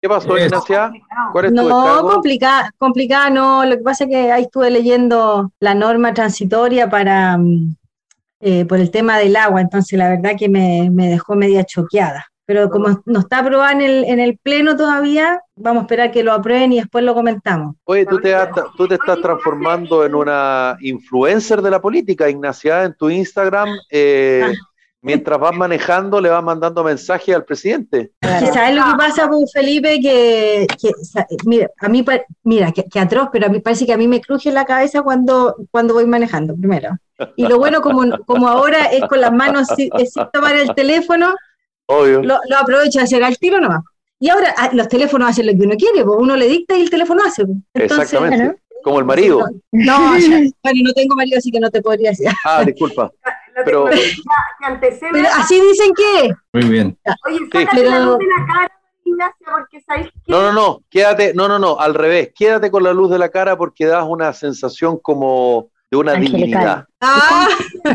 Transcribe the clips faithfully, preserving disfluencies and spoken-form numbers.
¿Qué pasó, Es- Ignacia? ¿Cuál es tu No, descargo? complicada, complicada no. Lo que pasa es que ahí estuve leyendo la norma transitoria para mm, eh, por el tema del agua, entonces la verdad que me, me dejó media choqueada. Pero como no está aprobada en el, en el pleno todavía, vamos a esperar que lo aprueben y después lo comentamos. Oye, tú te, has- tú te estás transformando en una influencer de la política, Ignacia, en tu Instagram. eh, mientras vas manejando, le vas mandando mensajes al presidente. Que ¿sabes lo que pasa, pues, Felipe? Que, que, sa- mira, a mí, pa- mira, que, que atroz, pero a mí parece que a mí me cruje la cabeza cuando, cuando voy manejando, primero. Y lo bueno, como, como ahora es con las manos sin, es sin tomar el teléfono, Obvio. lo, lo aprovecho a hacer al tiro nomás. Y ahora ah, los teléfonos hacen lo que uno quiere, pues uno le dicta y el teléfono hace. Pues. Entonces, Exactamente. Como el marido. No, ya, bueno, no tengo marido, así que no te podría decir. Ah, disculpa. La Pero- tecnología que antecede. Pero así dicen que. Muy bien. Oye, Sí. sácate la Pero- luz de la cara, Ignacia, porque sabéis que. No, no, no, quédate, no, no, no, al revés. Quédate con la luz de la cara porque das una sensación como de una Angelical. divinidad. Ah,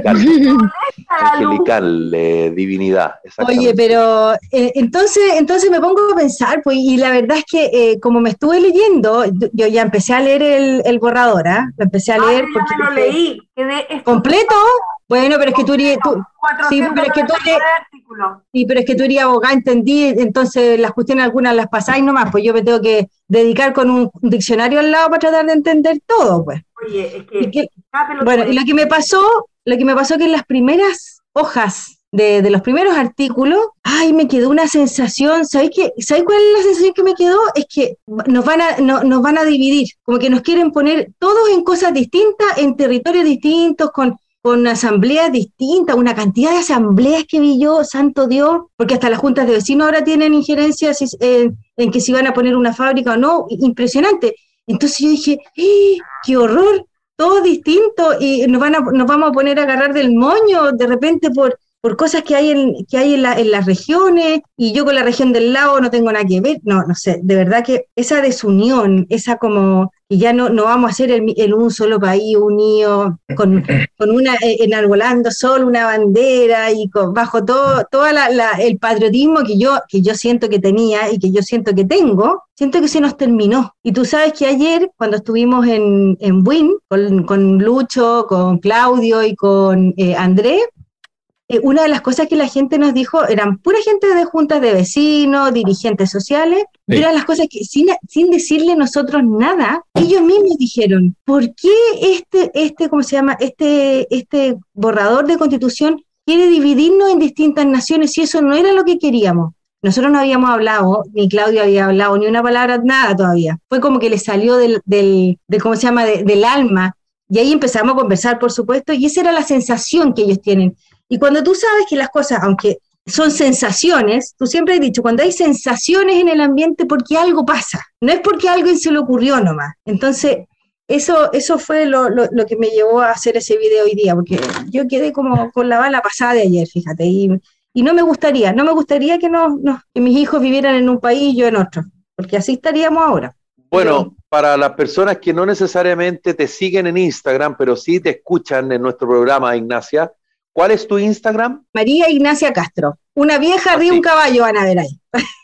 Angelical eh, divinidad. Exactamente. oye, pero eh, entonces, entonces me pongo a pensar, pues, y la verdad es que eh, como me estuve leyendo, yo ya empecé a leer el, el borrador, ¿ah? Lo empecé a Ah, leer yo porque ya me lo leí. Quedé estupenda. completo. Bueno, pero es que tú eres, tú, sí, pero es que tú eres, artículos. sí, pero es que tú eres abogada, entendí, entonces las cuestiones algunas las pasáis nomás, pues yo me tengo que dedicar con un diccionario al lado para tratar de entender todo, pues. Oye, es Y que. que- cada pelotudo- Bueno, y lo que me pasó, lo que me pasó que en las primeras hojas de, de los primeros artículos, ay, me quedó una sensación, ¿sabes qué? ¿Sabes cuál es la sensación que me quedó? Es que nos van a, no- nos van a dividir, como que nos quieren poner todos en cosas distintas, en territorios distintos, con, con asambleas distintas, una cantidad de asambleas que vi yo, santo Dios, porque hasta las juntas de vecinos ahora tienen injerencias en, en que si van a poner una fábrica o no, impresionante. Entonces yo dije, ¡eh, qué horror! Todo distinto y nos van a, nos vamos a poner a agarrar del moño de repente por, por cosas que hay en, que hay en, la, en las regiones, y yo con la región del lago no tengo nada que ver. No, no sé, de verdad que esa desunión, esa como que ya no, no vamos a ser el, el un solo país unido, con, con una, eh, enarbolando solo una bandera y con, bajo todo, toda la, la, el patriotismo que yo, que yo siento que tenía y que yo siento que tengo, siento que se nos terminó. Y tú sabes que ayer, cuando estuvimos en, en Buin, con, con Lucho, con Claudio y con eh, Andrés, eh, una de las cosas que la gente nos dijo, eran pura gente de juntas de vecinos, dirigentes sociales, y Sí. eran las cosas que sin, sin decirle nosotros nada, ellos mismos dijeron, ¿por qué este, este, ¿cómo se llama? Este, este borrador de constitución quiere dividirnos en distintas naciones si eso no era lo que queríamos? Nosotros no habíamos hablado, ni Claudio había hablado, ni una palabra, nada todavía. Fue como que le salió del, del, del ¿cómo se llama?, de, del alma. Y ahí empezamos a conversar, por supuesto, y esa era la sensación que ellos tienen. Y cuando tú sabes que las cosas, aunque son sensaciones, tú siempre has dicho, cuando hay sensaciones en el ambiente, porque algo pasa, no es porque a alguien se le ocurrió nomás. Entonces, eso, eso fue lo, lo, lo que me llevó a hacer ese video hoy día, porque yo quedé como con la bala pasada de ayer, fíjate, y, y no me gustaría, no me gustaría que, no, no, que mis hijos vivieran en un país y yo en otro, porque así estaríamos ahora. Bueno, para las personas que no necesariamente te siguen en Instagram, pero sí te escuchan en nuestro programa, Ignacia, ¿cuál es tu Instagram? María Ignacia Castro, una vieja arriba de un caballo, van a ver ahí.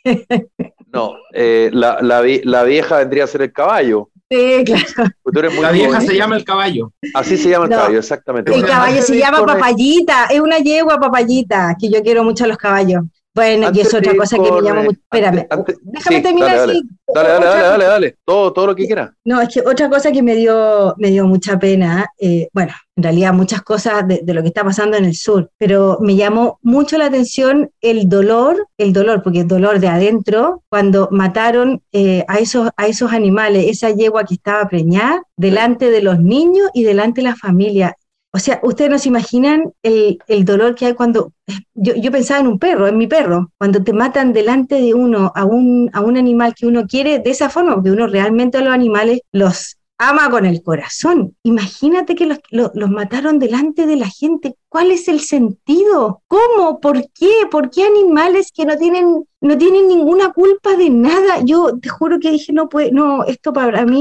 No, eh, la, la, vie- la vieja vendría a ser el caballo. Sí, claro. Tú eres muy La vieja joven. se llama el caballo. Así se llama el No, caballo, exactamente. El Bueno, caballo antes se de ir llama con el- Papayita, es una yegua Papayita, que yo quiero mucho a los caballos. Bueno, Antes y es de otra ir cosa que con, me llama eh, mucho. Espérame, antes- antes- déjame sí, terminar dale, dale. así. Dale, dale, Otra dale, cosa- dale, dale. Todo, todo lo que quieras. No, es que otra cosa que me dio, me dio mucha pena, eh, bueno, en realidad muchas cosas de, de lo que está pasando en el sur, pero me llamó mucho la atención el dolor, el dolor, porque es dolor de adentro, cuando mataron eh, a, esos, a esos animales, esa yegua que estaba preñada, delante de los niños y delante de la familia. O sea, ustedes no se imaginan el, el dolor que hay cuando, yo, yo pensaba en un perro, en mi perro, cuando te matan delante de uno a un, a un animal que uno quiere de esa forma, porque uno realmente a los animales los ama con el corazón. Imagínate que los, los, los mataron delante de la gente. ¿Cuál es el sentido? ¿Cómo? ¿Por qué? ¿Por qué animales que no tienen, no tienen ninguna culpa de nada? Yo te juro que dije, no, pues, no, esto para mí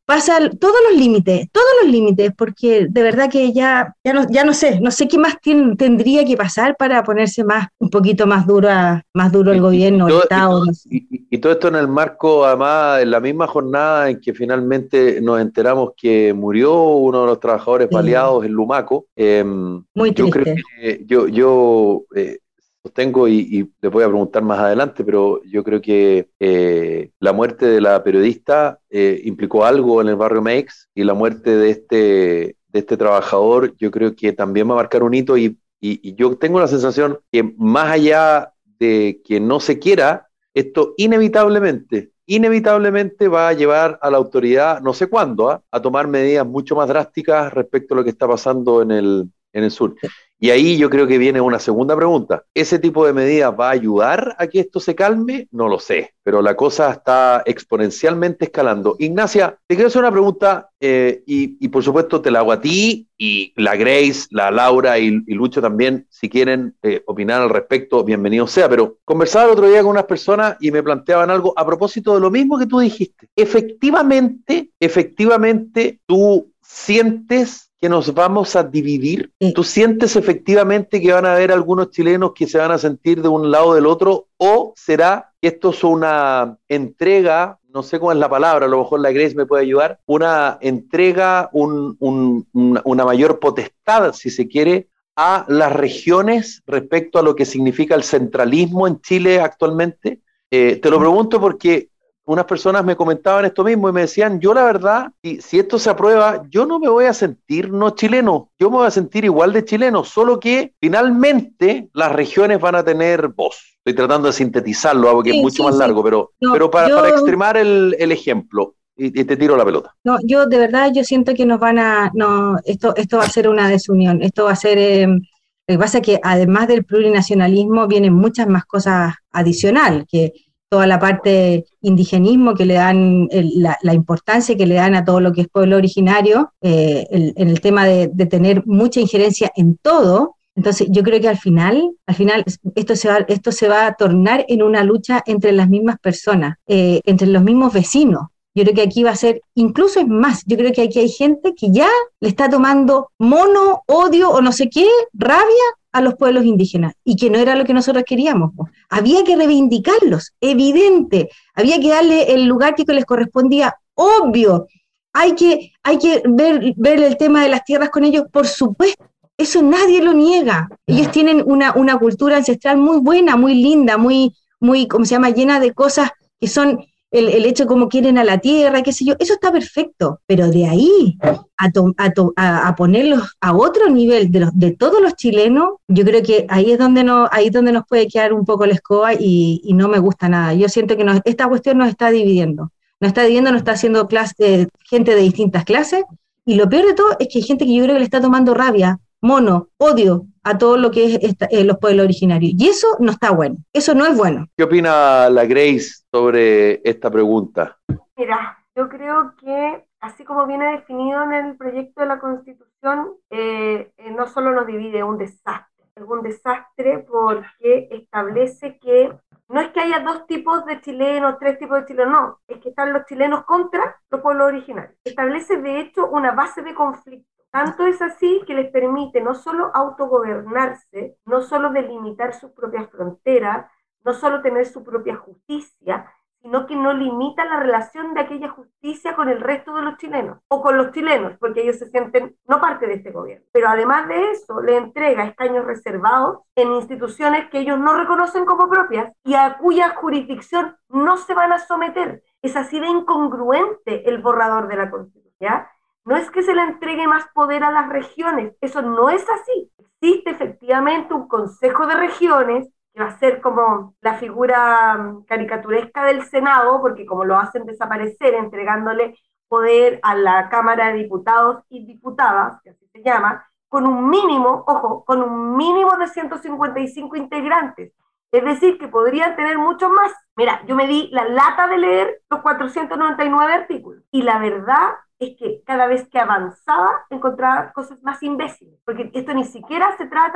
pasa todos los límites, todos los límites, porque de verdad que ya, ya, no, ya no sé, no sé qué más ten, tendría que pasar para ponerse más, un poquito más dura, más duro el gobierno, y, y, el todo, Estado. y, todo, No sé. y, y todo esto en el marco, además, en la misma jornada en que finalmente nos enteramos que murió uno de los trabajadores Sí. baleados en Lumaco. Eh, Muy yo triste. creo que yo, yo eh, sostengo y, y les voy a preguntar más adelante, pero yo creo que eh, la muerte de la periodista eh, implicó algo en el barrio Meix, y la muerte de este, de este trabajador yo creo que también va a marcar un hito, y, y, y yo tengo la sensación que más allá de que no se quiera, esto inevitablemente, inevitablemente va a llevar a la autoridad, no sé cuándo, ¿eh? a tomar medidas mucho más drásticas respecto a lo que está pasando en el, en el sur. Y ahí yo creo que viene una segunda pregunta. ¿Ese tipo de medidas va a ayudar a que esto se calme? No lo sé, pero la cosa está exponencialmente escalando. Ignacia, te quiero hacer una pregunta eh, y, y por supuesto te la hago a ti y la Grace, la Laura y, y Lucho también, si quieren eh, opinar al respecto, bienvenido sea. Pero conversaba el otro día con unas personas y me planteaban algo a propósito de lo mismo que tú dijiste. Efectivamente, efectivamente, tú sientes que nos vamos a dividir. Sí. ¿Tú sientes efectivamente que van a haber algunos chilenos que se van a sentir de un lado o del otro? ¿O será que esto es una entrega, no sé cómo es la palabra, a lo mejor la Grace me puede ayudar, una entrega, un, un, una, una mayor potestad, si se quiere, a las regiones respecto a lo que significa el centralismo en Chile actualmente? Eh, te lo pregunto porque unas personas me comentaban esto mismo y me decían, yo la verdad, si, si esto se aprueba, yo no me voy a sentir no chileno, yo me voy a sentir igual de chileno, solo que finalmente las regiones van a tener voz. Estoy tratando de sintetizarlo, algo que sí, es mucho sí, más largo, sí. pero, no, pero para, yo, para extremar el, el ejemplo, y, y te tiro la pelota. No, yo de verdad, yo siento que nos van a, no, esto, esto va a ser una desunión, esto va a ser... Eh, lo que pasa es que además del plurinacionalismo vienen muchas más cosas adicional, que toda la parte indigenismo que le dan, el, la, la importancia que le dan a todo lo que es pueblo originario, eh, el, en el tema de, de tener mucha injerencia en todo. Entonces yo creo que al final, al final esto se va, esto se va a tornar en una lucha entre las mismas personas, eh, entre los mismos vecinos. Yo creo que aquí va a ser, incluso es más, yo creo que aquí hay gente que ya le está tomando mono, odio o no sé qué, rabia a los pueblos indígenas, y que no era lo que nosotros queríamos. Había que reivindicarlos, evidente, había que darle el lugar que les correspondía, obvio, hay que, hay que ver, ver el tema de las tierras con ellos, por supuesto, eso nadie lo niega. Ellos tienen una, una cultura ancestral muy buena, muy linda, muy, muy, ¿cómo se llama?, llena de cosas que son... El, el hecho de cómo quieren a la tierra, qué sé yo, eso está perfecto, pero de ahí a, to, a, to, a, a ponerlos a otro nivel de, los, de todos los chilenos, yo creo que ahí es donde, no, ahí es donde nos puede quedar un poco la escoba y, y no me gusta nada. Yo siento que nos, esta cuestión nos está dividiendo, nos está dividiendo, nos está haciendo clase, eh, gente de distintas clases, y lo peor de todo es que hay gente que yo creo que le está tomando rabia, mono, odio a todo lo que es esta, eh, los pueblos originarios. Y eso no está bueno, eso no es bueno. ¿Qué opina la Grace sobre esta pregunta? Mira, yo creo que así como viene definido en el proyecto de la Constitución, eh, eh, no solo nos divide, es un desastre. Es un desastre porque establece que no es que haya dos tipos de chilenos, tres tipos de chilenos, no, es que están los chilenos contra los pueblos originarios. Establece de hecho una base de conflicto. Tanto es así que les permite no solo autogobernarse, no solo delimitar sus propias fronteras, no solo tener su propia justicia, sino que no limita la relación de aquella justicia con el resto de los chilenos, o con los chilenos, porque ellos se sienten no parte de este gobierno. Pero además de eso, le entrega escaños reservados en instituciones que ellos no reconocen como propias y a cuya jurisdicción no se van a someter. Es así de incongruente el borrador de la Constitución, ¿ya? No es que se le entregue más poder a las regiones, eso no es así. Existe efectivamente un Consejo de Regiones que va a ser como la figura caricaturesca del Senado, porque como lo hacen desaparecer, entregándole poder a la Cámara de Diputados y Diputadas, que así se llama, con un mínimo, ojo, con un mínimo de ciento cincuenta y cinco integrantes. Es decir, que podrían tener muchos más. Mira, yo me di la lata de leer los cuatrocientos noventa y nueve artículos, y la verdad es que cada vez que avanzaba encontraba cosas más imbéciles, porque esto ni siquiera se trata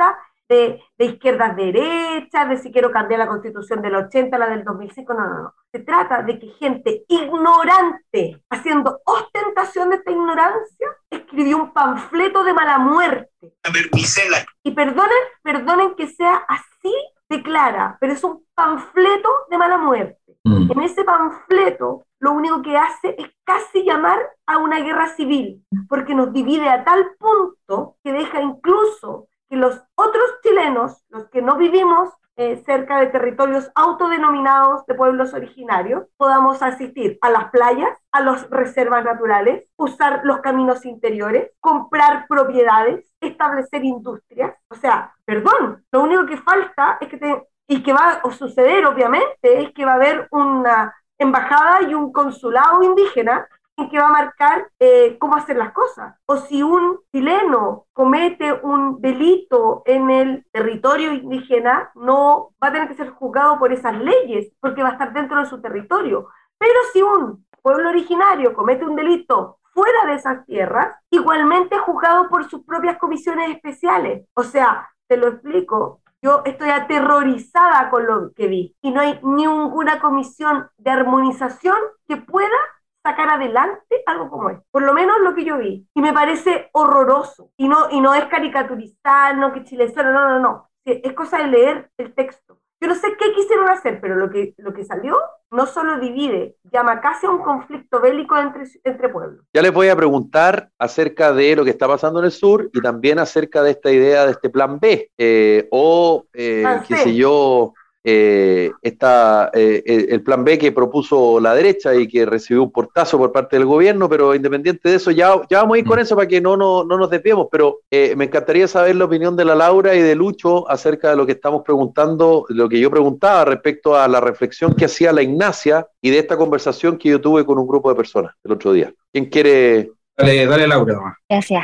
de, de izquierdas derechas, de si quiero cambiar la constitución del ochenta, la del dos mil cinco, no, no, no. Se trata de que gente ignorante, haciendo ostentación de esta ignorancia, escribió un panfleto de mala muerte. A ver, Gisela. Y perdonen, perdonen que sea así de clara, pero es un panfleto de mala muerte. Mm. En ese panfleto lo único que hace es casi llamar a una guerra civil, porque nos divide a tal punto que deja incluso que los otros chilenos, los que no vivimos eh, cerca de territorios autodenominados de pueblos originarios, podamos asistir a las playas, a las reservas naturales, usar los caminos interiores, comprar propiedades, establecer industrias. O sea, perdón, lo único que falta es que te, y que va a suceder obviamente, es que va a haber una embajada y un consulado indígena en que va a marcar eh, cómo hacer las cosas. O si un chileno comete un delito en el territorio indígena, no va a tener que ser juzgado por esas leyes, porque va a estar dentro de su territorio. Pero si un pueblo originario comete un delito fuera de esas tierras, igualmente es juzgado por sus propias comisiones especiales. O sea, te lo explico, yo estoy aterrorizada con lo que vi, y no hay ninguna comisión de armonización que pueda sacar adelante algo como esto, por lo menos lo que yo vi, y me parece horroroso, y no, y no es caricaturizar, no que Chile es solo, no, no, no, es cosa de leer el texto. Yo no sé qué quisieron hacer, pero lo que, lo que salió no solo divide, llama casi a un conflicto bélico entre, entre pueblos. Ya les voy a preguntar acerca de lo que está pasando en el sur y también acerca de esta idea de este plan B, eh, o, eh, qué sé yo, eh, esta, eh, el plan B que propuso la derecha y que recibió un portazo por parte del gobierno, pero independiente de eso, ya, ya vamos a ir con eso para que no, no, no nos desviemos, pero eh, me encantaría saber la opinión de la Laura y de Lucho acerca de lo que estamos preguntando, lo que yo preguntaba respecto a la reflexión que hacía la Ignacia y de esta conversación que yo tuve con un grupo de personas el otro día. ¿Quién quiere? Dale, dale Laura. Gracias.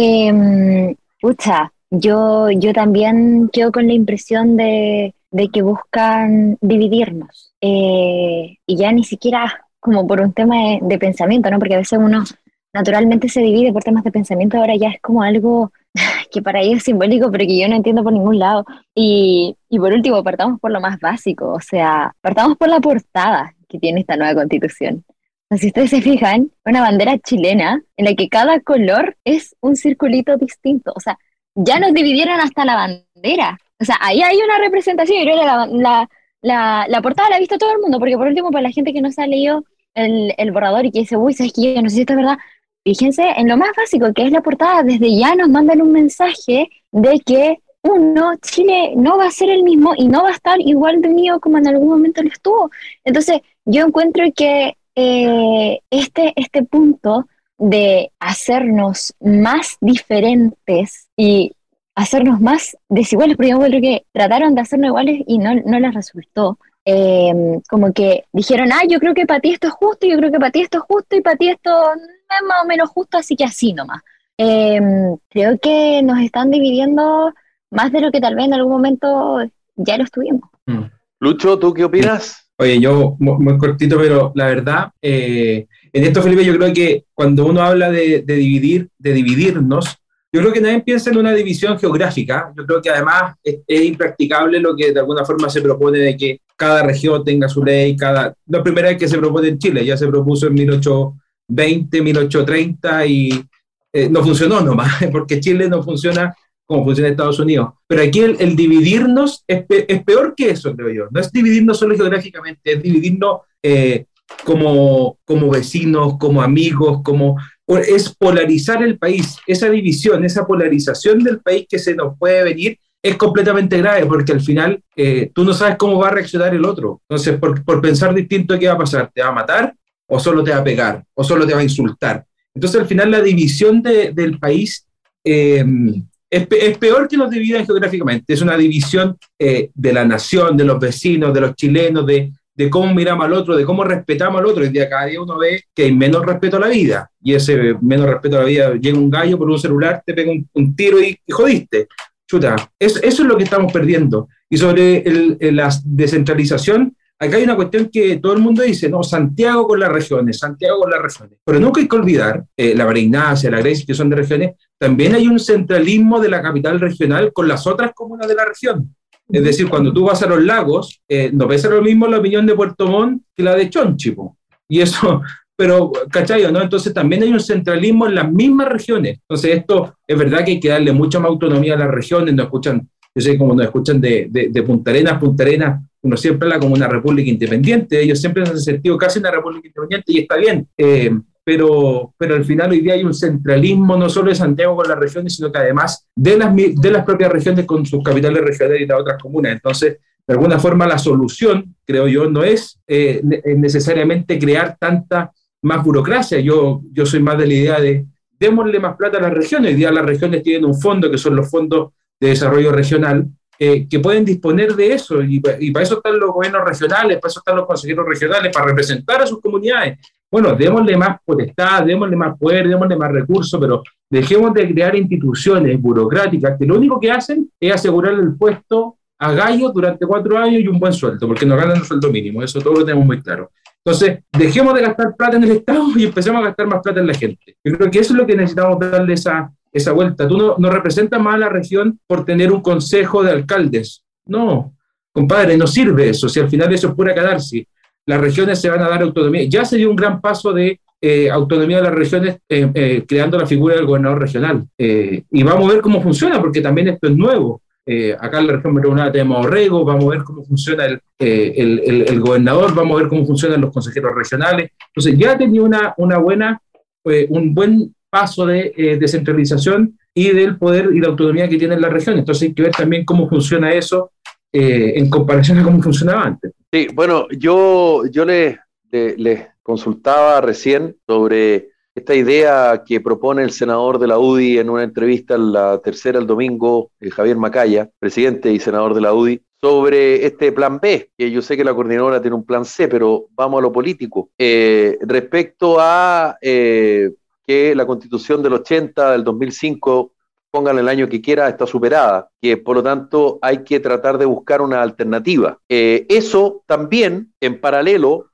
Eh, pucha, yo, yo también quedo con la impresión de de que buscan dividirnos, eh, y ya ni siquiera como por un tema de, de pensamiento, ¿no? Porque a veces uno naturalmente se divide por temas de pensamiento, ahora ya es como algo que para ellos es simbólico, pero que yo no entiendo por ningún lado. Y, y por último, partamos por lo más básico, o sea, partamos por la portada que tiene esta nueva constitución. O sea, si ustedes se fijan, una bandera chilena en la que cada color es un circulito distinto, o sea, ya nos dividieron hasta la bandera. O sea, ahí hay una representación, y creo que la, la, la, la portada la ha visto todo el mundo, porque por último, para la gente que no se ha leído el, el borrador y que dice, uy, ¿sabes qué? Yo no sé si esto es verdad. Fíjense en lo más básico, que es la portada. Desde ya nos mandan un mensaje de que, uno, Chile no va a ser el mismo y no va a estar igual de unido como en algún momento lo estuvo. Entonces, yo encuentro que eh, este, este punto de hacernos más diferentes y hacernos más desiguales, porque yo creo que trataron de hacernos iguales y no, no les resultó. Eh, como que dijeron, ah, yo creo que para ti esto es justo, yo creo que para ti esto es justo, y para ti esto no es más o menos justo, así que así nomás. Eh, creo que nos están dividiendo más de lo que tal vez en algún momento ya lo estuvimos. Mm. Lucho, ¿tú qué opinas? Oye, yo muy, muy cortito, pero la verdad, eh, en esto, Felipe, yo creo que cuando uno habla de, de dividir, de dividirnos, yo creo que nadie piensa en una división geográfica. Yo creo que además es, es impracticable lo que de alguna forma se propone de que cada región tenga su ley. Cada... La primera vez que se propone en Chile, ya se propuso en mil ochocientos veinte, mil ochocientos treinta y eh, no funcionó nomás, porque Chile no funciona como funciona Estados Unidos. Pero aquí el, el dividirnos es, pe es peor que eso, creo yo. No es dividirnos solo geográficamente, es dividirnos eh, como, como vecinos, como amigos, como... es polarizar el país. Esa división, esa polarización del país que se nos puede venir es completamente grave, porque al final eh, tú no sabes cómo va a reaccionar el otro. Entonces, por, por pensar distinto, ¿qué va a pasar? ¿Te va a matar o solo te va a pegar o solo te va a insultar? Entonces, al final, la división de, del país eh, es, es peor que nos dividan geográficamente. Es una división eh, de la nación, de los vecinos, de los chilenos, de de cómo miramos al otro, de cómo respetamos al otro. El día cada día uno ve que hay menos respeto a la vida, y ese menos respeto a la vida, llega un gallo por un celular, te pega un, un tiro y, y jodiste. Chuta, es, eso es lo que estamos perdiendo. Y sobre el, el, la descentralización, acá hay una cuestión que todo el mundo dice, no, Santiago con las regiones, Santiago con las regiones. Pero nunca hay que olvidar, eh, la María Ignacia, la Grecia, que son de regiones, también hay un centralismo de la capital regional con las otras comunas de la región. Es decir, cuando tú vas a los lagos, eh, no pesa lo mismo la opinión de Puerto Montt que la de Chonchi, po. Y eso, pero, ¿cachai? ¿No? Entonces también hay un centralismo en las mismas regiones. Entonces esto es verdad que hay que darle mucha más autonomía a las regiones. No escuchan, yo sé como nos escuchan de, de, de Punta Arenas, Punta Arenas, uno siempre habla como una república independiente. Ellos siempre han sentido casi una república independiente y está bien. Eh, Pero, pero al final hoy día hay un centralismo no solo de Santiago con las regiones, sino que además de las, de las propias regiones con sus capitales regionales y las otras comunas. Entonces, de alguna forma la solución, creo yo, no es eh, necesariamente crear tanta más burocracia. Yo, yo soy más de la idea de démosle más plata a las regiones. Hoy día las regiones tienen un fondo, que son los fondos de desarrollo regional, eh, que pueden disponer de eso, y, y para eso están los gobiernos regionales, para eso están los consejeros regionales, para representar a sus comunidades. Bueno, démosle más potestad, démosle más poder, démosle más recursos, pero dejemos de crear instituciones burocráticas que lo único que hacen es asegurarle el puesto a gallos durante cuatro años y un buen sueldo, porque no ganan el sueldo mínimo, eso todo lo tenemos muy claro. Entonces, dejemos de gastar plata en el Estado y empecemos a gastar más plata en la gente. Yo creo que eso es lo que necesitamos darle esa, esa vuelta. Tú no, no representas más a la región por tener un consejo de alcaldes. No, compadre, no sirve eso, si al final eso es pura catarsis. Las regiones se van a dar autonomía. Ya se dio un gran paso de eh, autonomía de las regiones eh, eh, creando la figura del gobernador regional. Eh, y vamos a ver cómo funciona, porque también esto es nuevo. Eh, acá en la región metropolitana tenemos a Orrego, vamos a ver cómo funciona el, eh, el, el, el gobernador, vamos a ver cómo funcionan los consejeros regionales. Entonces ya tenía una, una buena, eh, un buen paso de eh, descentralización y del poder y la autonomía que tienen las regiones. Entonces hay que ver también cómo funciona eso eh, en comparación a cómo funcionaba antes. Sí, bueno, yo, yo les le, le consultaba recién sobre esta idea que propone el senador de la U D I en una entrevista en La Tercera el domingo, eh, Javier Macaya, presidente y senador de la U D I, sobre este plan B, que yo sé que la coordinadora tiene un plan C, pero vamos a lo político. Eh, respecto a eh, que la Constitución del ochenta, del dos mil cinco, pongan el año que quiera, está superada, que por lo tanto hay que tratar de buscar una alternativa. Eh, eso también, en paralelo,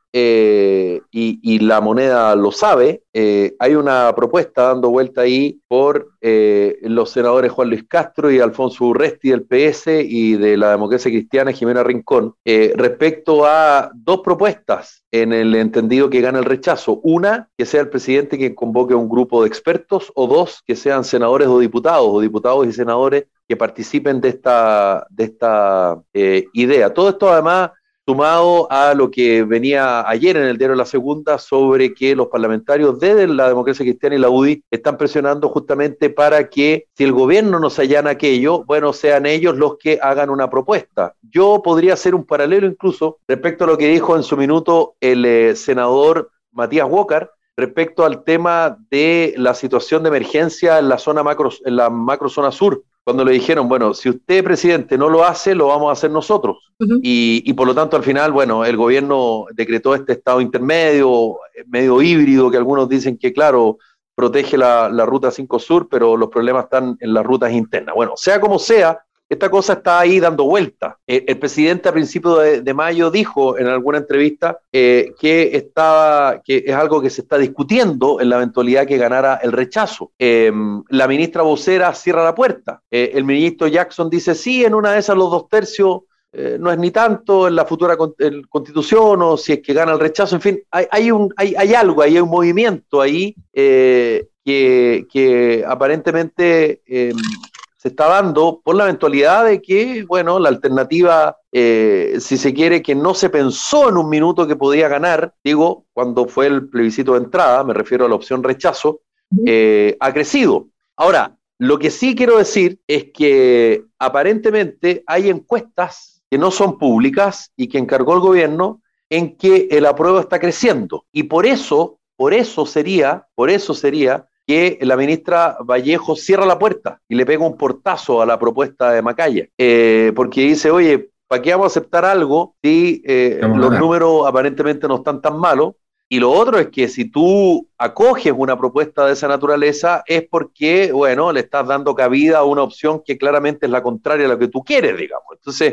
eh, y, y la moneda lo sabe, eh, hay una propuesta dando vuelta ahí por eh, los senadores Juan Luis Castro y Alfonso Urresti del P S y de la Democracia Cristiana Jimena Rincón, eh, respecto a dos propuestas en el entendido que gana el rechazo. Una, que sea el presidente quien convoque a un grupo de expertos, o dos, que sean senadores o diputados, o diputados y senadores que participen de esta, de esta eh, idea. Todo esto además sumado a lo que venía ayer en el diario La Segunda sobre que los parlamentarios de la Democracia Cristiana y la U D I están presionando justamente para que si el gobierno no se allana aquello, bueno, sean ellos los que hagan una propuesta. Yo podría hacer un paralelo incluso respecto a lo que dijo en su minuto el eh, senador Matías Walker respecto al tema de la situación de emergencia en la zona macro, en la macro zona sur, cuando le dijeron, bueno, si usted, presidente, no lo hace, lo vamos a hacer nosotros. Uh-huh. y, y por lo tanto, al final, bueno, el gobierno decretó este estado intermedio, medio híbrido, que algunos dicen que, claro, protege la, la ruta cinco Sur, pero los problemas están en las rutas internas. Bueno, sea como sea, esta cosa está ahí dando vuelta. El, el presidente a principios de, de mayo dijo en alguna entrevista eh, que, estaba, que es algo que se está discutiendo en la eventualidad que ganara el rechazo. Eh, la ministra vocera cierra la puerta. Eh, el ministro Jackson dice, sí, en una de esas los dos tercios eh, no es ni tanto en la futura con, en constitución o si es que gana el rechazo. En fin, hay, hay, un, hay, hay algo, hay un movimiento ahí eh, que, que aparentemente... Eh, se está dando por la eventualidad de que, bueno, la alternativa, eh, si se quiere, que no se pensó en un minuto que podía ganar, digo, cuando fue el plebiscito de entrada, me refiero a la opción rechazo, eh, ha crecido. Ahora, lo que sí quiero decir es que aparentemente hay encuestas que no son públicas y que encargó el gobierno en que el apruebo está creciendo. Y por eso, por eso sería, por eso sería... que la ministra Vallejo cierra la puerta y le pega un portazo a la propuesta de Macaya, eh, porque dice, oye, ¿para qué vamos a aceptar algo si eh, los números aparentemente no están tan malos? Y lo otro es que si tú acoges una propuesta de esa naturaleza es porque, bueno, le estás dando cabida a una opción que claramente es la contraria a lo que tú quieres, digamos. Entonces,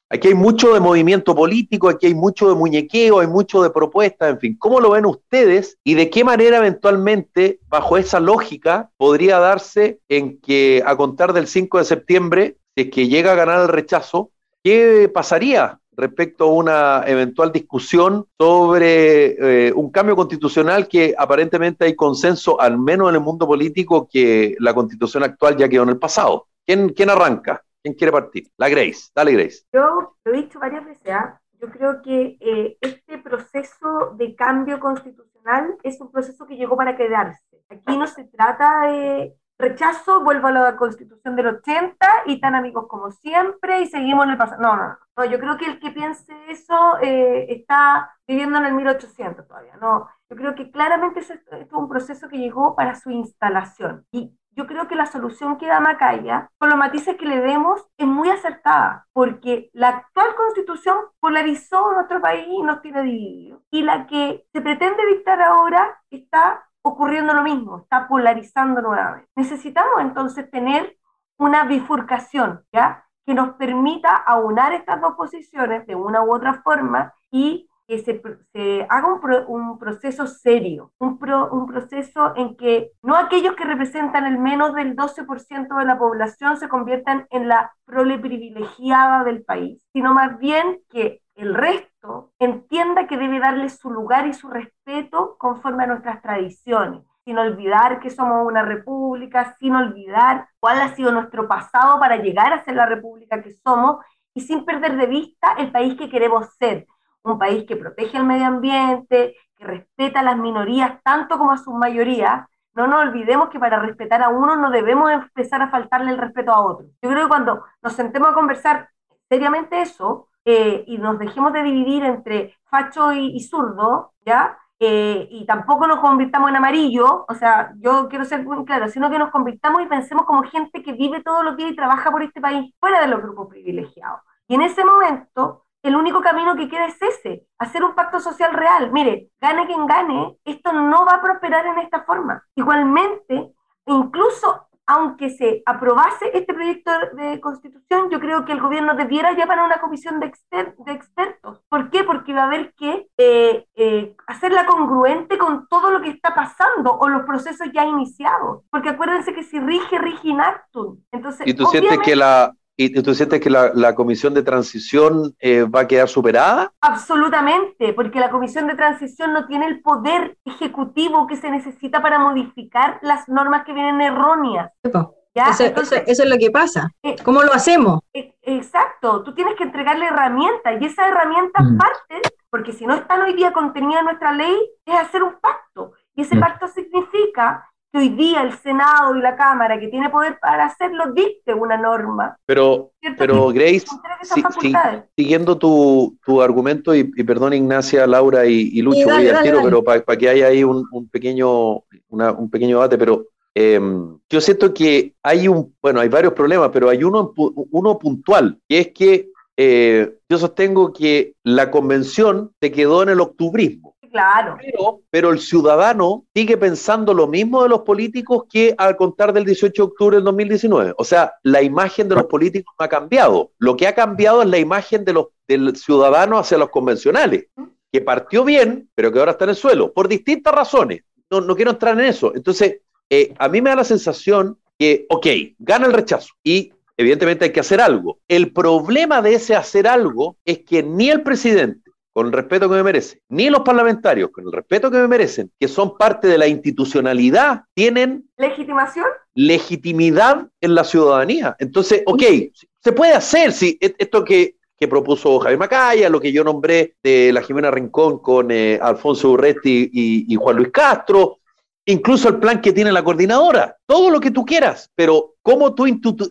aquí hay mucho de movimiento político, aquí hay mucho de muñequeo, hay mucho de propuestas, en fin. ¿Cómo lo ven ustedes y de qué manera eventualmente, bajo esa lógica, podría darse en que a contar del cinco de septiembre, si es que llega a ganar el rechazo, qué pasaría respecto a una eventual discusión sobre eh, un cambio constitucional que aparentemente hay consenso, al menos en el mundo político, que la constitución actual ya quedó en el pasado? ¿Quién, quién arranca? ¿Quién quiere partir? La Grace. Dale, Grace. Yo lo he dicho varias veces, ¿eh? Yo creo que eh, este proceso de cambio constitucional es un proceso que llegó para quedarse. Aquí no se trata de rechazo, vuelvo a la constitución del ochenta y tan amigos como siempre y seguimos en el pasado. No, no, no. no yo creo que el que piense eso eh, está viviendo en el mil ochocientos todavía. No, yo creo que claramente esto es un proceso que llegó para su instalación. Y yo creo que la solución que da Macaya, con los matices que le demos, es muy acertada, porque la actual constitución polarizó nuestro país y nos tiene divididos. Y la que se pretende dictar ahora está ocurriendo lo mismo, está polarizando nuevamente. Necesitamos entonces tener una bifurcación, ¿ya?, que nos permita aunar estas dos posiciones de una u otra forma y que se, se haga un, pro, un proceso serio, un, pro, un proceso en que no aquellos que representan el menos del doce por ciento de la población se conviertan en la prole privilegiada del país, sino más bien que el resto entienda que debe darle su lugar y su respeto conforme a nuestras tradiciones, sin olvidar que somos una república, sin olvidar cuál ha sido nuestro pasado para llegar a ser la república que somos y sin perder de vista el país que queremos ser. Un país que protege el medio ambiente, que respeta a las minorías tanto como a sus mayorías. No nos olvidemos que para respetar a uno no debemos empezar a faltarle el respeto a otro. Yo creo que cuando nos sentemos a conversar seriamente eso, eh, y nos dejemos de dividir entre facho y, y zurdo, ¿ya? Eh, y tampoco nos convirtamos en amarillo, o sea, yo quiero ser muy claro, sino que nos convirtamos y pensemos como gente que vive todos los días y trabaja por este país fuera de los grupos privilegiados. Y en ese momento, el único camino que queda es ese, hacer un pacto social real. Mire, gane quien gane, esto no va a prosperar en esta forma. Igualmente, incluso aunque se aprobase este proyecto de constitución, yo creo que el gobierno debiera llamar a una comisión de, exper de expertos. ¿Por qué? Porque va a haber que eh, eh, hacerla congruente con todo lo que está pasando o los procesos ya iniciados. Porque acuérdense que si rige, rige in actum. Entonces, ¿Y tú sientes que la... ¿Y tú sientes que la, la comisión de transición eh, va a quedar superada? Absolutamente, porque la comisión de transición no tiene el poder ejecutivo que se necesita para modificar las normas que vienen erróneas. ¿Ya? Eso, Entonces, eso, eso es lo que pasa. Eh, ¿Cómo lo hacemos? Eh, exacto, tú tienes que entregarle herramientas y esas herramientas mm. parten, porque si no están hoy día contenidas en nuestra ley, es hacer un pacto. Y ese mm. pacto significa que hoy día el Senado y la Cámara, que tiene poder para hacerlo, dicte una norma. Pero, pero Grace, si, si, siguiendo tu, tu argumento, y, y perdón Ignacia, Laura y, y Lucho, sí, dale, voy al tiro, pero para pa que haya ahí un, un, pequeño, una, un pequeño debate, pero eh, yo siento que hay un, bueno, hay varios problemas, pero hay uno, uno puntual, que es que eh, yo sostengo que la convención se quedó en el octubrismo. Claro. Pero, pero el ciudadano sigue pensando lo mismo de los políticos que al contar del dieciocho de octubre del dos mil diecinueve. O sea, la imagen de los políticos no ha cambiado. Lo que ha cambiado es la imagen de los, del ciudadano hacia los convencionales, que partió bien, pero que ahora está en el suelo, por distintas razones. No, no quiero entrar en eso. Entonces, eh, a mí me da la sensación que, ok, gana el rechazo y evidentemente hay que hacer algo. El problema de ese hacer algo es que ni el presidente, con el respeto que me merece, ni los parlamentarios, con el respeto que me merecen, que son parte de la institucionalidad, tienen legitimación, legitimidad en la ciudadanía. Entonces, ok, se puede hacer, si esto que, que propuso Javier Macaya, lo que yo nombré de la Jimena Rincón con eh, Alfonso Urresti y, y Juan Luis Castro, incluso el plan que tiene la coordinadora, todo lo que tú quieras, pero ¿cómo tú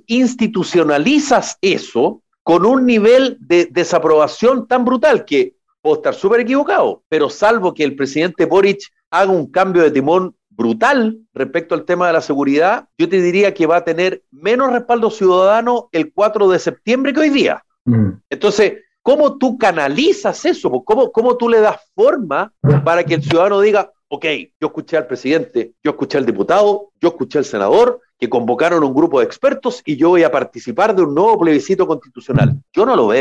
institucionalizas eso con un nivel de desaprobación tan brutal que puedo estar súper equivocado, pero salvo que el presidente Boric haga un cambio de timón brutal respecto al tema de la seguridad, yo te diría que va a tener menos respaldo ciudadano el cuatro de septiembre que hoy día. Mm. Entonces, ¿cómo tú canalizas eso? ¿Cómo, cómo tú le das forma para que el ciudadano diga, ok, yo escuché al presidente, yo escuché al diputado, yo escuché al senador, que convocaron un grupo de expertos y yo voy a participar de un nuevo plebiscito constitucional? Yo no lo veo.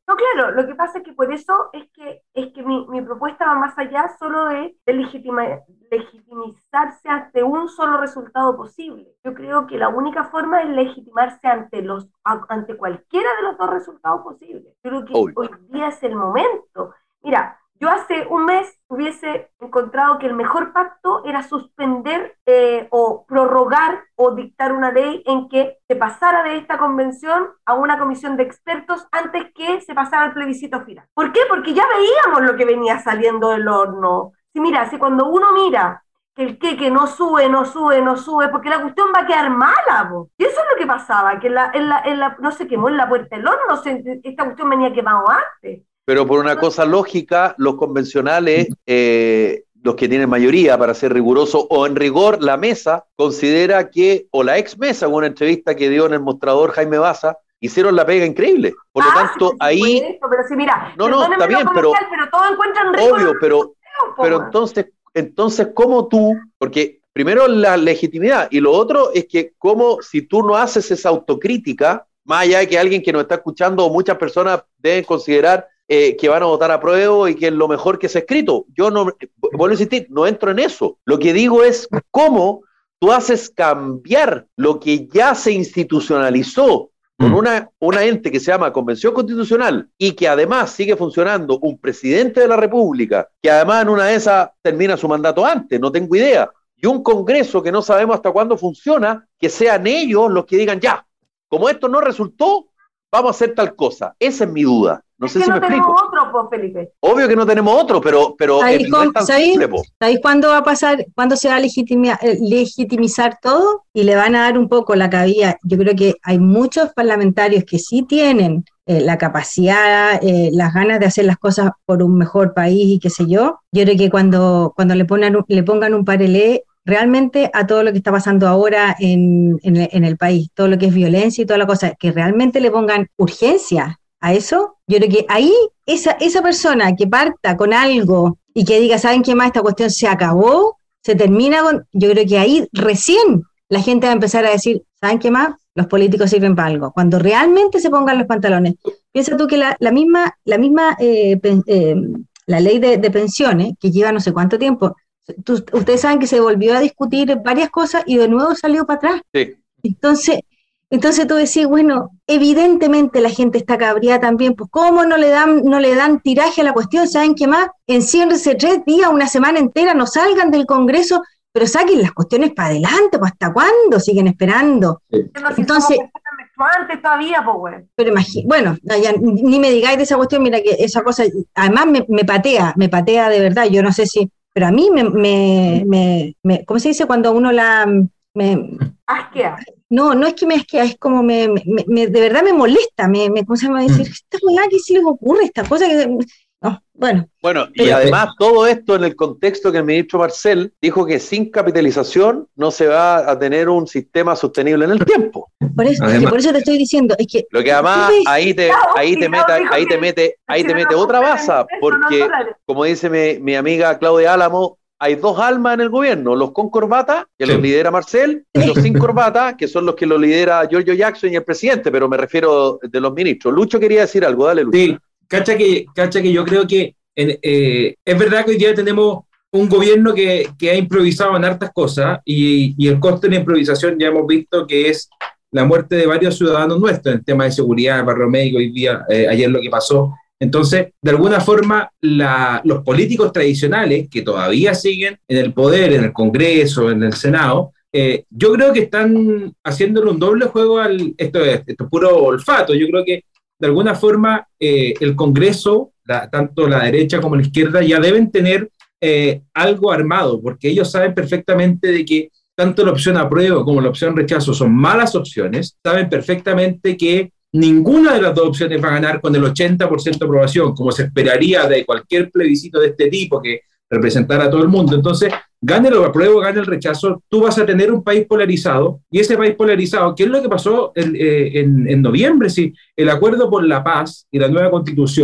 No, claro, lo que pasa es que por eso es que, es que mi, mi propuesta va más allá solo de, de legitima, legitimizarse ante un solo resultado posible. Yo creo que la única forma es legitimarse ante, los, ante cualquiera de los dos resultados posibles. Yo creo que Uy. hoy día es el momento. Mira, yo hace un mes hubiese encontrado que el mejor pacto era suspender eh, o prorrogar o dictar una ley en que se pasara de esta convención a una comisión de expertos antes que se pasara el plebiscito final. ¿Por qué? Porque ya veíamos lo que venía saliendo del horno. Si mira, si cuando uno mira que el queque no sube, no sube, no sube, porque la cuestión va a quedar mala, po. Y eso es lo que pasaba, que en la, en la, en la, no se quemó en la puerta del horno, se, esta cuestión venía quemado antes. Pero por una cosa lógica, los convencionales, eh, los que tienen mayoría, para ser riguroso, o en rigor, la mesa considera que, o la ex mesa, con una entrevista que dio en el mostrador Jaime Baza, hicieron la pega increíble. Por ah, lo tanto, sí, ahí... Esto, pero sí, mira, no, no, está bien, pero... pero todos encuentran rigor. Obvio, pero, pero entonces, entonces, ¿cómo tú? Porque primero la legitimidad, y lo otro es que como si tú no haces esa autocrítica, más allá de que alguien que nos está escuchando o muchas personas deben considerar Eh, que van a votar a prueba y que es lo mejor que se ha escrito. Yo no, vuelvo a insistir, no entro en eso. Lo que digo es cómo tú haces cambiar lo que ya se institucionalizó con mm. una, una ente que se llama Convención Constitucional y que además sigue funcionando un presidente de la República, que además en una de esas termina su mandato antes, no tengo idea, y un Congreso que no sabemos hasta cuándo funciona, que sean ellos los que digan ya, como esto no resultó, vamos a hacer tal cosa. Esa es mi duda. No sé si me explico. No tenemos otro, po, Felipe. Obvio que no tenemos otro, pero, pero ¿Sabéis, no es tan simple, po. ¿Sabéis cuándo va a pasar, cuándo se va a legitimizar, legitimizar todo? Y le van a dar un poco la cabida. Yo creo que hay muchos parlamentarios que sí tienen eh, la capacidad, eh, las ganas de hacer las cosas por un mejor país y qué sé yo. Yo creo que cuando, cuando le, pongan, le pongan un parelé realmente a todo lo que está pasando ahora en, en, en el país, todo lo que es violencia y toda la cosa, que realmente le pongan urgencia a eso, yo creo que ahí esa, esa persona que parta con algo y que diga, ¿saben qué más? Esta cuestión se acabó, se termina con... Yo creo que ahí recién la gente va a empezar a decir, ¿saben qué más? Los políticos sirven para algo. Cuando realmente se pongan los pantalones. Piensa tú que la, la misma, la, misma eh, pen, eh, la ley de, de pensiones, que lleva no sé cuánto tiempo, tú, ustedes saben que se volvió a discutir varias cosas y de nuevo salió para atrás. Sí. Entonces... Entonces tú decís, bueno, evidentemente la gente está cabreada también, pues ¿cómo no le dan no le dan tiraje a la cuestión? ¿Saben qué más? Enciérrense tres días, una semana entera, no salgan del Congreso, pero saquen las cuestiones para adelante, pues ¿hasta cuándo siguen esperando? Sí. Entonces, antes todavía, pues, güey. Pero imagínate, bueno, ya, ni me digáis de esa cuestión, mira que esa cosa, además me, me patea, me patea de verdad, yo no sé si, pero a mí me, me, me, me ¿cómo se dice cuando uno la... me asquea? No, no es que me asquea, es como me, me, me de verdad me molesta, me, me ¿cómo se llama? Decir, esta weá, ¿qué se les ocurre? Esta cosa que... No, bueno. Bueno, y pero, además todo esto en el contexto que el ministro Marcel dijo que sin capitalización no se va a tener un sistema sostenible en el tiempo. Por eso, además, por eso te estoy diciendo, es que... Lo que además ahí te, ahí te mete, ahí te mete, ahí te mete otra baza, porque, como dice mi, mi amiga Claudia Álamo, hay dos almas en el gobierno, los con corbata, que sí. los lidera Marcel, y los sin corbata, que son los que lo lidera Giorgio Jackson y el presidente, pero me refiero de los ministros. Lucho quería decir algo, dale, Lucho. Sí, cacha que, cacha que yo creo que en, eh, es verdad que hoy día tenemos un gobierno que, que ha improvisado en hartas cosas, y, y el costo de la improvisación ya hemos visto que es la muerte de varios ciudadanos nuestros, en el tema de seguridad, barrio médico, hoy día, eh, ayer lo que pasó. Entonces, de alguna forma, la, los políticos tradicionales que todavía siguen en el poder, en el Congreso, en el Senado, eh, yo creo que están haciéndole un doble juego al... Esto es, esto es puro olfato. Yo creo que, de alguna forma, eh, el Congreso, la, tanto la derecha como la izquierda, ya deben tener eh, algo armado, porque ellos saben perfectamente de que tanto la opción apruebo como la opción rechazo son malas opciones, saben perfectamente que ninguna de las dos opciones va a ganar con el ochenta por ciento de aprobación, como se esperaría de cualquier plebiscito de este tipo que representara a todo el mundo. Entonces, gane el apruebo, gane el rechazo, tú vas a tener un país polarizado, y ese país polarizado, ¿qué es lo que pasó en, en, en noviembre? Sí, el acuerdo por la paz y la nueva constitución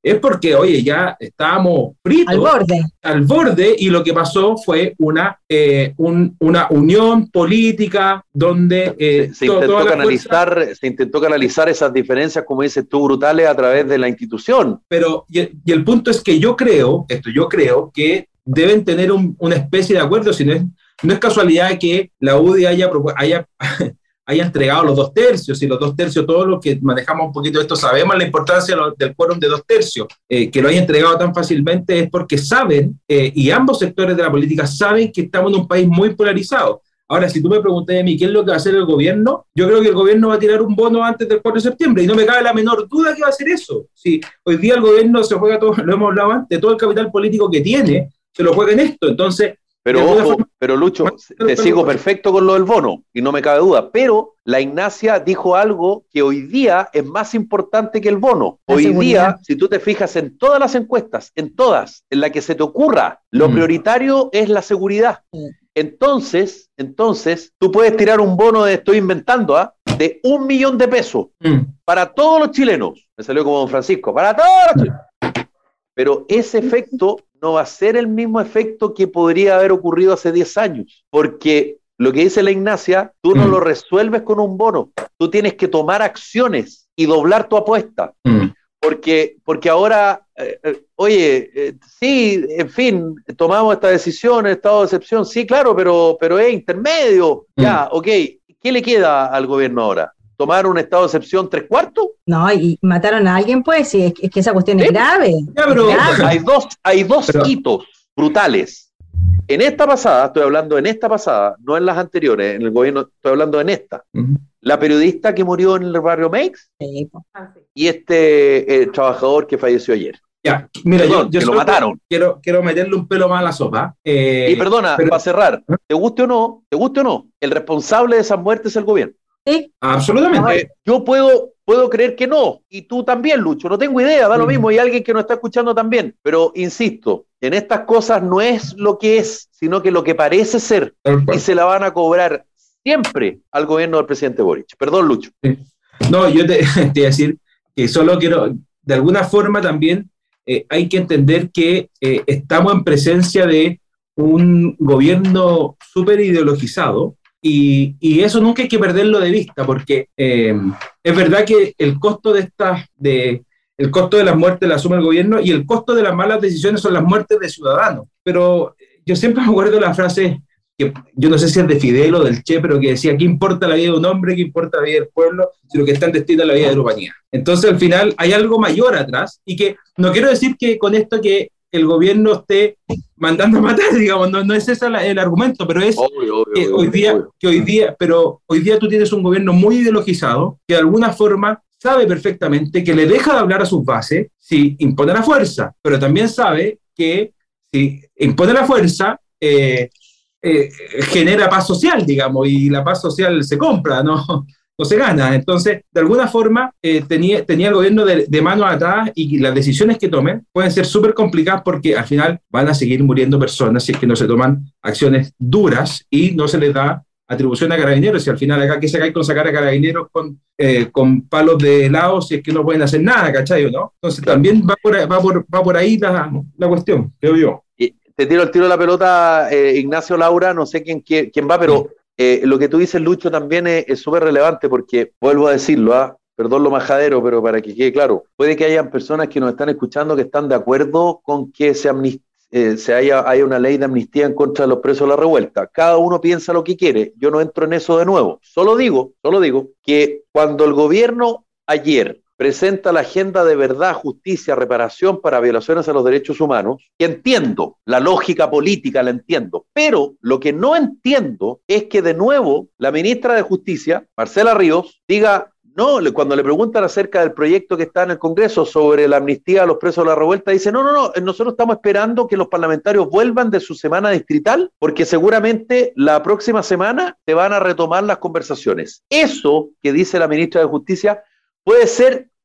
es porque, oye, ya estábamos fritos. Al borde. Al borde, y lo que pasó fue una, eh, un, una unión política donde... Eh, se, se, to, intentó canalizar, fuerza, se intentó canalizar esas diferencias, como dices tú, brutales a través de la institución. Pero, y, y el punto es que yo creo, esto yo creo, que deben tener un, una especie de acuerdo, si no es, no es casualidad que la U D I haya... haya haya entregado los dos tercios, y los dos tercios, todos los que manejamos un poquito esto, sabemos la importancia del quórum de dos tercios, eh, que lo haya entregado tan fácilmente es porque saben, eh, y ambos sectores de la política saben que estamos en un país muy polarizado. Ahora, si tú me preguntas a mí qué es lo que va a hacer el gobierno, yo creo que el gobierno va a tirar un bono antes del cuatro de septiembre, y no me cabe la menor duda que va a hacer eso. Sí, hoy día el gobierno se juega todo, lo hemos hablado antes, todo el capital político que tiene, se lo juega en esto, entonces... Pero ojo, forma, pero Lucho, pero, te pero, sigo pero, perfecto con lo del bono, y no me cabe duda, pero la Ignacia dijo algo que hoy día es más importante que el bono. Hoy seguridad. Día, si tú te fijas en todas las encuestas, en todas, en la que se te ocurra, lo mm. prioritario es la seguridad. Mm. Entonces, entonces, tú puedes tirar un bono de, estoy inventando, ¿ah? ¿eh? de un millón de pesos mm. para todos los chilenos. Me salió como Don Francisco, para todos los chilenos. Pero ese efecto no va a ser el mismo efecto que podría haber ocurrido hace diez años, porque lo que dice la Ignacia, tú no mm. lo resuelves con un bono, tú tienes que tomar acciones y doblar tu apuesta, mm. porque, porque ahora, eh, eh, oye, eh, sí, en fin, tomamos esta decisión, en estado de excepción, sí, claro, pero, pero es intermedio, mm. ya, ok, ¿qué le queda al gobierno ahora? ¿Tomar un estado de excepción tres cuartos? No, y mataron a alguien, pues, sí, es, es que esa cuestión ¿Sí? es grave. Ya, pero es grave. Hay dos, hay dos pero... hitos brutales. En esta pasada, estoy hablando en esta pasada, no en las anteriores, en el gobierno, estoy hablando en esta. Uh-huh. La periodista que murió en el barrio Meix sí. y este eh, trabajador que falleció ayer. Ya, mira, Perdón, yo, yo que lo mataron. Quiero, quiero meterle un pelo más a la sopa. Eh, y perdona, pero... para cerrar, te guste o no, te guste o no, el responsable de esas muertes es el gobierno. Sí, absolutamente. Eh, yo puedo, puedo creer que no, y tú también, Lucho, no tengo idea, da lo mismo, y alguien que nos está escuchando también, pero insisto, en estas cosas no es lo que es, sino que lo que parece ser, y se la van a cobrar siempre al gobierno del presidente Boric. Perdón, Lucho. Sí. No, yo te, te voy a decir que solo quiero, de alguna forma también eh, hay que entender que eh, estamos en presencia de un gobierno súper ideologizado. Y, y eso nunca hay que perderlo de vista, porque eh, es verdad que el costo de estas, de, el costo de las muertes la asume el gobierno, y el costo de las malas decisiones son las muertes de ciudadanos. Pero yo siempre me acuerdo de la frase, que yo no sé si es de Fidel o del Che, pero que decía, ¿qué importa la vida de un hombre? ¿Qué importa la vida del pueblo? Si lo que está en destino es la vida de la humanidad. Entonces al final hay algo mayor atrás, y que no quiero decir que con esto que el gobierno esté mandando a matar, digamos, no, no es ese el argumento, pero es obvio, obvio, que, hoy día, obvio. que hoy día, pero hoy día tú tienes un gobierno muy ideologizado que de alguna forma sabe perfectamente que le deja de hablar a sus bases si impone la fuerza, pero también sabe que si impone la fuerza eh, eh, genera paz social, digamos, y la paz social se compra, ¿no? No se gana. Entonces, de alguna forma, eh, tenía, tenía el gobierno de, de mano atrás, y las decisiones que tomen pueden ser súper complicadas, porque al final van a seguir muriendo personas si es que no se toman acciones duras y no se les da atribución a carabineros. Y al final acá, ¿qué se cae con sacar a carabineros con, eh, con palos de helado si es que no pueden hacer nada, ¿cachai? ¿No? Entonces, claro. también va por, va por, va por ahí la, la cuestión, creo yo. Y te tiro el tiro de la pelota, eh, Ignacio, Laura, no sé quién, quién, quién va, pero... Sí. Eh, lo que tú dices, Lucho, también es súper relevante, porque, vuelvo a decirlo, ¿ah? perdón lo majadero, pero para que quede claro, puede que hayan personas que nos están escuchando que están de acuerdo con que se, amnist eh, se haya, haya una ley de amnistía en contra de los presos de la revuelta. Cada uno piensa lo que quiere, yo no entro en eso de nuevo. Solo digo, solo digo que cuando el gobierno ayer presenta la agenda de verdad, justicia, reparación para violaciones a los derechos humanos, que entiendo, la lógica política la entiendo, pero lo que no entiendo es que de nuevo la ministra de Justicia, Marcela Ríos, diga, no, cuando le preguntan acerca del proyecto que está en el Congreso sobre la amnistía a los presos de la revuelta, dice, no, no, no, nosotros estamos esperando que los parlamentarios vuelvan de su semana distrital, porque seguramente la próxima semana se van a retomar las conversaciones. Eso que dice la ministra de Justicia puede ser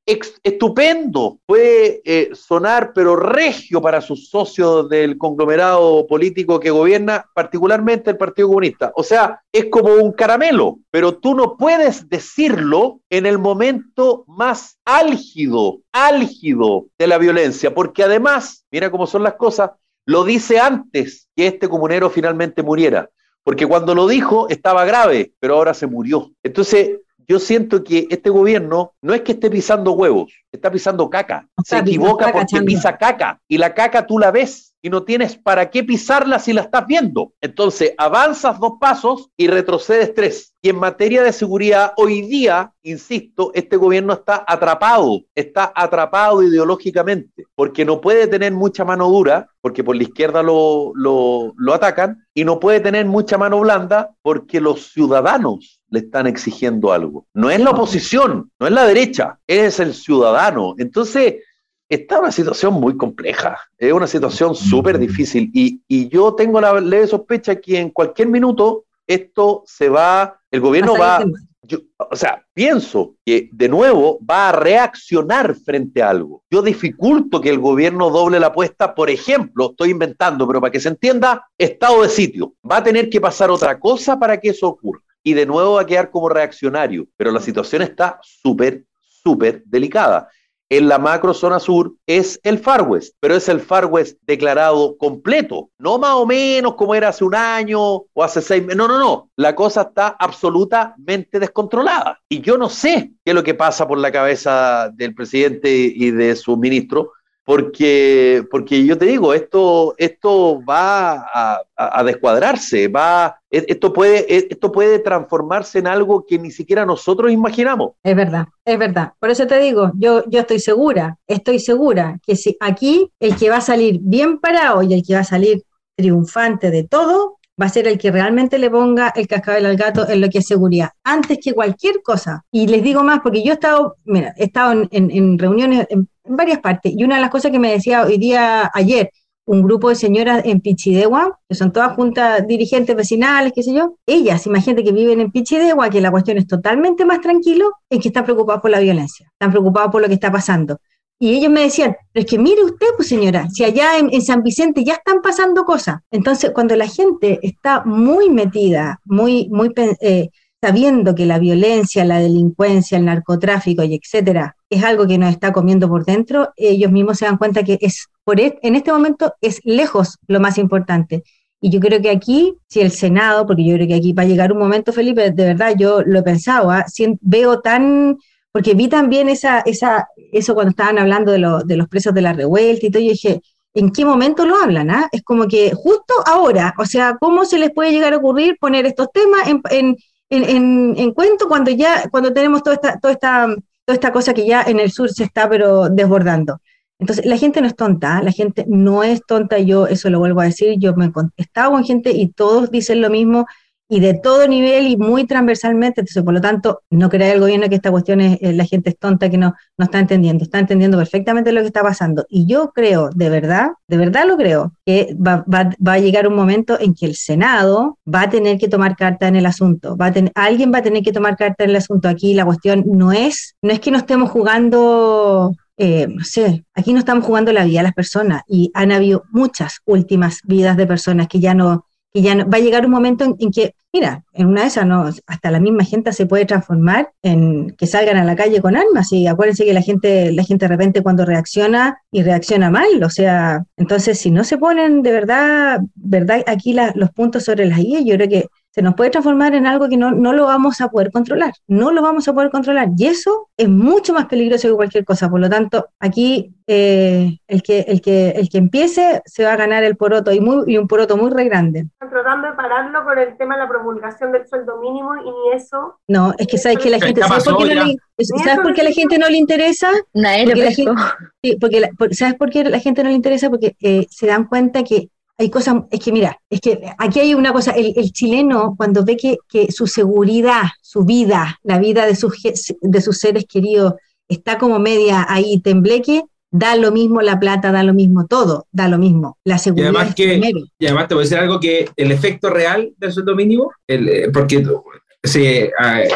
ex, estupendo, puede eh, sonar pero regio para sus socios del conglomerado político que gobierna, particularmente el Partido Comunista. O sea, es como un caramelo, pero tú no puedes decirlo en el momento más álgido, álgido de la violencia, porque además, mira cómo son las cosas, lo dice antes que este comunero finalmente muriera, porque cuando lo dijo estaba grave, pero ahora se murió. Entonces, yo siento que este gobierno no es que esté pisando huevos, está pisando caca. Se equivoca porque pisa caca, y la caca tú la ves y no tienes para qué pisarla si la estás viendo. Entonces, avanzas dos pasos y retrocedes tres. Y en materia de seguridad, hoy día, insisto, este gobierno está atrapado, está atrapado ideológicamente, porque no puede tener mucha mano dura, porque por la izquierda lo, lo, lo atacan, y no puede tener mucha mano blanda, porque los ciudadanos le están exigiendo algo. No es la oposición, no es la derecha, es el ciudadano. Entonces, está una situación muy compleja, es una situación súper difícil, y, y yo tengo la leve sospecha que en cualquier minuto esto se va, el gobierno va, yo, o sea, pienso que de nuevo va a reaccionar frente a algo. Yo dificulto que el gobierno doble la apuesta, por ejemplo, estoy inventando, pero para que se entienda, estado de sitio. Va a tener que pasar otra cosa para que eso ocurra, y de nuevo va a quedar como reaccionario, pero la situación está súper, súper delicada. En la macro zona sur es el Far West, pero es el Far West declarado completo, no más o menos como era hace un año o hace seis meses, no, no, no, la cosa está absolutamente descontrolada, y yo no sé qué es lo que pasa por la cabeza del presidente y de su ministro, porque, porque yo te digo, esto, esto va a, a, a descuadrarse, va, esto puede, esto puede transformarse en algo que ni siquiera nosotros imaginamos. Es verdad, es verdad. Por eso te digo, yo, yo estoy segura, estoy segura que si aquí el que va a salir bien parado y el que va a salir triunfante de todo va a ser el que realmente le ponga el cascabel al gato en lo que es seguridad, antes que cualquier cosa. Y les digo más, porque yo he estado, mira, he estado en, en, en reuniones en, en varias partes, y una de las cosas que me decía hoy día, ayer, un grupo de señoras en Pichidegua, que son todas juntas dirigentes vecinales, qué sé yo, ellas, imagínate que viven en Pichidegua, que la cuestión es totalmente más tranquilo, en que están preocupados por la violencia, están preocupados por lo que está pasando. Y ellos me decían, pero es que mire usted, pues señora, si allá en, en San Vicente ya están pasando cosas. Entonces, cuando la gente está muy metida, muy, muy eh, sabiendo que la violencia, la delincuencia, el narcotráfico y etcétera, es algo que nos está comiendo por dentro, ellos mismos se dan cuenta que es por e- en este momento es lejos lo más importante. Y yo creo que aquí, si el Senado, porque yo creo que aquí va a llegar un momento, Felipe, de verdad, yo lo he pensado, ¿eh? Si, veo tan... Porque vi también esa, esa, eso cuando estaban hablando de, lo, de los presos de la revuelta y todo, yo dije, ¿en qué momento lo hablan? ¿Ah? Es como que justo ahora, o sea, ¿cómo se les puede llegar a ocurrir poner estos temas en, en, en, en, en cuento cuando ya, cuando tenemos toda esta, toda esta, toda esta cosa que ya en el sur se está pero desbordando? Entonces, la gente no es tonta, ¿eh? La gente no es tonta, yo eso lo vuelvo a decir, yo me he estado con gente y todos dicen lo mismo, y de todo nivel y muy transversalmente. Entonces, por lo tanto, no crea el gobierno que esta cuestión es, eh, la gente es tonta, que no, no está entendiendo, está entendiendo perfectamente lo que está pasando, y yo creo, de verdad, de verdad lo creo, que va, va, va a llegar un momento en que el Senado va a tener que tomar carta en el asunto, va a ten, alguien va a tener que tomar carta en el asunto. Aquí la cuestión no es, no es que no estemos jugando... Eh, no sé, aquí no estamos jugando la vida de las personas, y han habido muchas últimas vidas de personas que ya no, que ya no, va a llegar un momento en, en que, mira, en una de esas no, hasta la misma gente se puede transformar en que salgan a la calle con armas, y acuérdense que la gente, la gente de repente cuando reacciona, y reacciona mal, o sea, entonces si no se ponen de verdad, verdad aquí la, los puntos sobre las i, yo creo que se nos puede transformar en algo que no, no lo vamos a poder controlar, no lo vamos a poder controlar, y eso es mucho más peligroso que cualquier cosa. Por lo tanto, aquí eh, el, que, el, que, el que empiece se va a ganar el poroto, y, muy, y un poroto muy re grande. Están tratando de pararlo con el tema de la promulgación del sueldo mínimo, y ni eso... No, es que sabes que la gente, ¿sabes por qué no le, ¿sabes por qué a la gente no le interesa? Nadie porque lo la gente, sí, porque la, por, ¿sabes por qué a la gente no le interesa? Porque eh, se dan cuenta que hay cosas, es que mira, es que aquí hay una cosa, el, el chileno cuando ve que, que su seguridad, su vida, la vida de sus, de sus seres queridos está como media ahí tembleque, da lo mismo la plata, da lo mismo todo, da lo mismo, la seguridad. Y además, que, y además te voy a decir algo, que el efecto real del sueldo mínimo, el, porque se,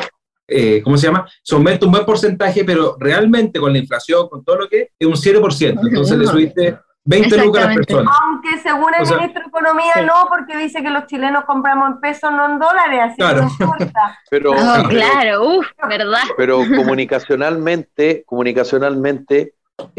eh, ¿cómo se llama? Se aumenta un buen porcentaje, pero realmente con la inflación, con todo lo que es un siete por ciento. Entonces le subiste veinte lucas a las personas. Aunque según el o sea, ministro de Economía sí. no, porque dice que los chilenos compramos en pesos, no en dólares, así Claro. que no importa. Pero, Oh, pero- claro, uff, ¿verdad? pero comunicacionalmente, comunicacionalmente,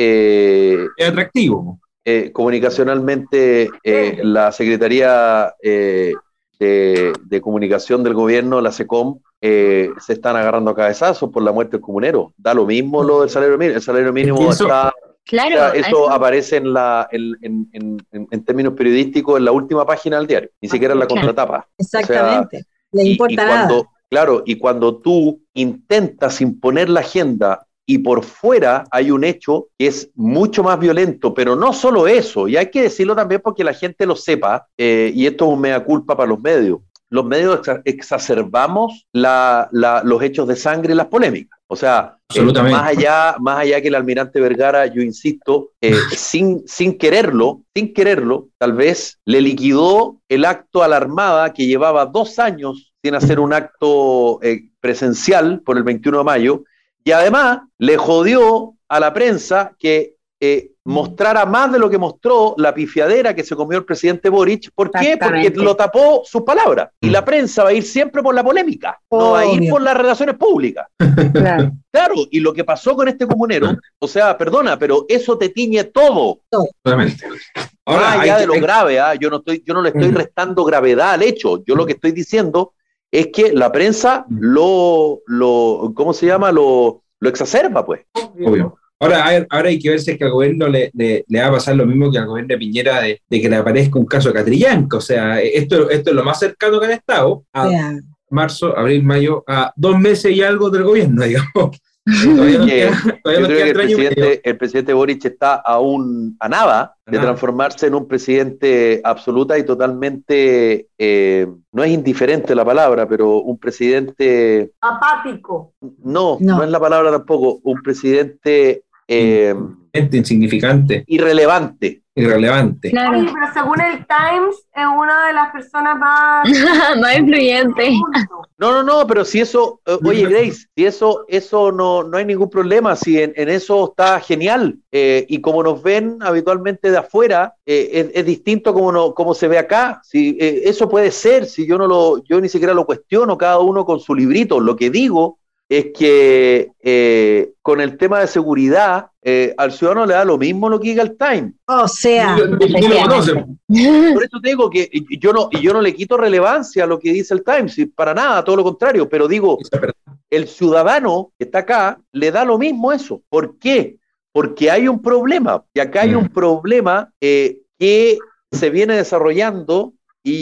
eh, Es atractivo. eh, comunicacionalmente eh, la Secretaría eh, de, de Comunicación del Gobierno, la SECOM, eh, se están agarrando a cabezazos por la muerte del comunero. Da lo mismo lo del salario mínimo. El salario mínimo eso- está... Claro, O sea, a eso eso- aparece en, la, en, en, en, en- en términos periodísticos en la última página del diario, ni siquiera en la Claro. contratapa. Exactamente. Le Y- importa y cuando, nada. Claro, y cuando tú intentas imponer la agenda y por fuera hay un hecho que es mucho más violento, pero no solo eso, y hay que decirlo también porque la gente lo sepa, eh, y esto es un mea culpa para los medios. Los medios exa- exacerbamos la, la, los hechos de sangre y las polémicas. O sea, eh, Absolutamente. más allá, más allá que el almirante Vergara, yo insisto, eh, sin, sin quererlo, sin quererlo, tal vez le liquidó el acto a la Armada que llevaba dos años sin hacer un acto eh, presencial por el veintiuno de mayo, y además le jodió a la prensa que eh, mostrara más de lo que mostró la pifiadera que se comió el presidente Boric. ¿Por qué? Porque Exactamente. lo tapó sus palabras. Y la prensa va a ir siempre por la polémica, no va a ir Obvio. por las relaciones públicas. claro. Claro, y lo que pasó con este comunero, o sea, perdona, pero eso te tiñe todo. Absolutamente. Más hay allá que- de lo hay- grave, ¿ah? yo no estoy, yo no le estoy Mm. restando gravedad al hecho. Yo lo que estoy diciendo es que la prensa Mm. lo, lo, ¿cómo se llama? Lo, lo exacerba, pues. Obvio. Ahora, hay, ahora hay que ver si es que al gobierno le, le, le va a pasar lo mismo que al gobierno de Piñera de, de que le aparezca un caso de Catrillanca. O sea, esto, esto es lo más cercano que han estado a O sea, marzo, abril, mayo, a dos meses y algo del gobierno, digamos. Todavía nos Que queda, todavía Yo nos creo queda que el tres años y medio. presidente, el presidente Boric está aún a nada de nada. transformarse en un presidente absoluta y totalmente, eh, no es indiferente la palabra, pero un presidente, Apático. no, No. no es la palabra tampoco, un presidente eh, Gente insignificante, irrelevante. irrelevante. Claro. Oye, pero según el Times, es una de las personas más... Más influyente. del mundo. No, no, no, pero si eso, eh, oye Grace, si eso, eso no, no hay ningún problema, si en, en eso está genial, eh, y como nos ven habitualmente de afuera, eh, es, es distinto como, no, como se ve acá, si, eh, eso puede ser, si yo no lo, yo ni siquiera lo cuestiono, cada uno con su librito, lo que digo es que eh, con el tema de seguridad, eh, al ciudadano le da lo mismo lo que diga el Time. o sea, Ni, ni lo conocen. Por eso te digo que yo no, yo no le quito relevancia a lo que dice el Times, y para nada, todo lo contrario, pero digo, el ciudadano que está acá le da lo mismo eso. ¿Por qué? Porque hay un problema, y acá hay un problema eh, que se viene desarrollando,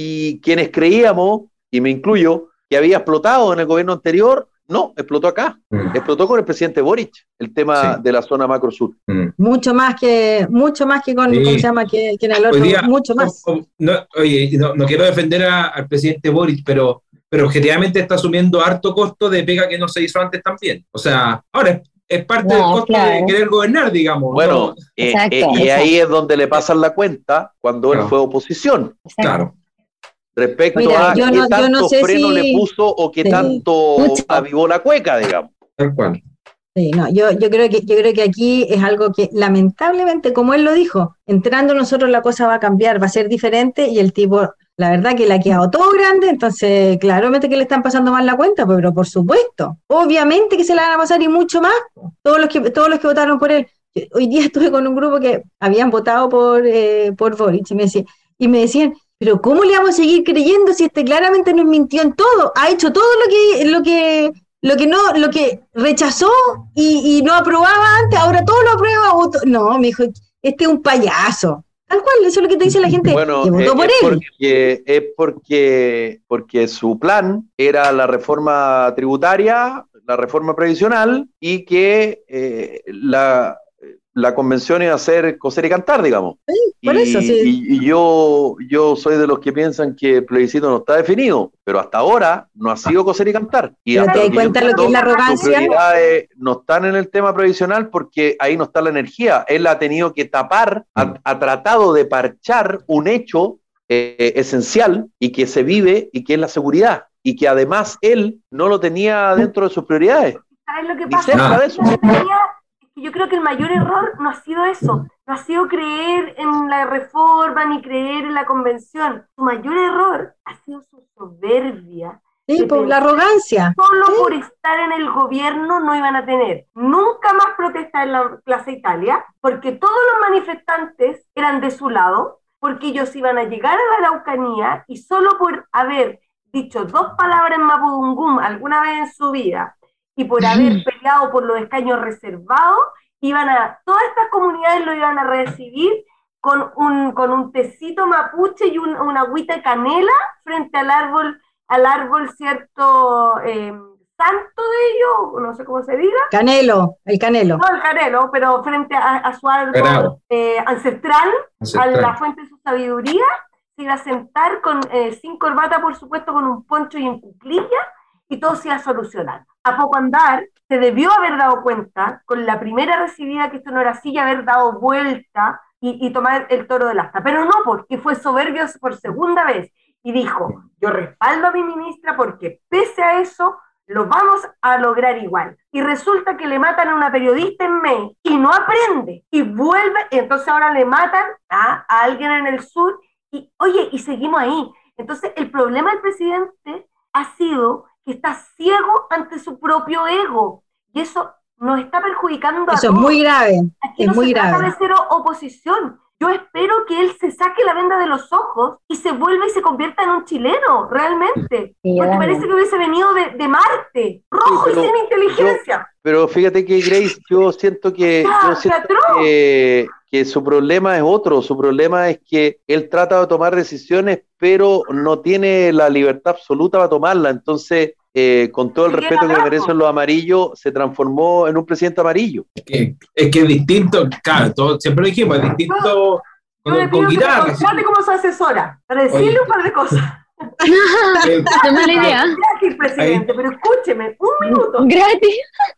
y quienes creíamos, y me incluyo, que había explotado en el gobierno anterior, no, explotó acá, Mm. explotó con el presidente Boric, el tema Sí. de la zona macro sur. Mm. mucho más que, mucho más que con, Sí. ¿cómo se llama? Que, que en el otro, Hoy día, mucho más. o- o- no, oye, no, no quiero defender a- al presidente Boric, pero, pero objetivamente está asumiendo harto costo de pega que no se hizo antes también. O sea, ahora es, es parte No, del costo claro. de querer gobernar, digamos. Bueno, ¿no? eh, Exacto, eh, y exacto. ahí es donde le pasan la cuenta cuando él Claro. fue oposición. Claro. Respecto Mira, a yo qué no- yo tanto no sé freno si- le puso o qué Sí. tanto Mucho. avivó la cueca, digamos. Tal cual. Sí, no, yo, yo creo que, yo creo que aquí es algo que lamentablemente, como él lo dijo, entrando nosotros la cosa va a cambiar, va a ser diferente, y el tipo, la verdad que le ha quedado todo grande, entonces claramente que le están pasando mal la cuenta, pero por supuesto, obviamente que se la van a pasar y mucho más, todos los que, todos los que votaron por él. Hoy día estuve con un grupo que habían votado por, eh, por Boric y me, decía, y me decían, pero ¿cómo le vamos a seguir creyendo si este claramente nos mintió en todo? Ha hecho todo lo que, lo que, lo que no, lo que rechazó y, y no aprobaba antes, ahora todo lo aprueba. o to- No, me dijo, este es un payaso. Tal cual, eso es lo que te dice la gente Bueno, que eh, votó por es, él. porque, es porque, porque su plan era la reforma tributaria, la reforma previsional, y que eh, la, la convención iba a ser coser y cantar, digamos. por y, eso, sí. y- y yo, yo soy de los que piensan que el plebiscito no está definido, pero hasta ahora no ha sido coser y cantar. Y Pero hasta te das que yo cuenta lo que es la entiendo, sus arrogancia. prioridades no están en el tema previsional porque ahí no está la energía. Él ha tenido que tapar, ha, ha tratado de parchar un hecho eh, esencial y que se vive y que es la seguridad y que además él no lo tenía dentro de sus prioridades. ¿Sabes lo que Ni pasa? cerca de eso. Yo creo que el mayor error no ha sido eso, no ha sido creer en la reforma ni creer en la convención. Su mayor error ha sido su soberbia. Sí, por la arrogancia. Solo sí. por estar en el gobierno no iban a tener nunca más protestas en la Plaza Italia, porque todos los manifestantes eran de su lado, porque ellos iban a llegar a la Araucanía y solo por haber dicho dos palabras en Mapudungún alguna vez en su vida y por haber peleado por los escaños reservados, iban a, todas estas comunidades lo iban a recibir con un, con un tecito mapuche y un, una agüita de canela frente al árbol, al árbol cierto eh, santo de ellos, no sé cómo se diga. Canelo, el canelo. No el canelo, pero frente a, a su árbol eh, ancestral, ancestral, a la fuente de su sabiduría, se iba a sentar con, eh, sin corbata, por supuesto, con un poncho y en cuclillas, y todo se iba a solucionar. A poco andar, se debió haber dado cuenta, con la primera recibida, que esto no era así, y haber dado vuelta y, y tomar el toro del asta. Pero no, porque fue soberbio por segunda vez, y dijo, yo respaldo a mi ministra porque pese a eso, lo vamos a lograr igual. Y resulta que le matan a una periodista en May, y no aprende, y vuelve, y entonces ahora le matan a, a alguien en el sur, y oye, y seguimos ahí. Entonces el problema del presidente ha sido que está ciego ante su propio ego, y eso nos está perjudicando a eso todos. Es muy grave, Aquí es no muy se grave. trata de ser oposición. Yo espero que él se saque la venda de los ojos y se vuelva y se convierta en un chileno, realmente. Sí, porque vale. parece que hubiese venido de, de Marte, rojo Sí, y pero sin inteligencia. Yo, pero fíjate que Grace, yo siento que, Ya, yo siento Teatro. que, que su problema es otro. Su problema es que él trata de tomar decisiones, pero no tiene la libertad absoluta para tomarla. Entonces, eh, con todo el Sí, respeto que le abajo. merecen los amarillos, se transformó en un presidente amarillo. Es que es, que es distinto, claro, todo, siempre lo dijimos, es distinto Yo le con, pido con que me guitarra. contrate como su asesora, para decirle Oye. un par de cosas. Eh, No mala idea. Gracias, presidente, pero escúcheme, un minuto. Gratis.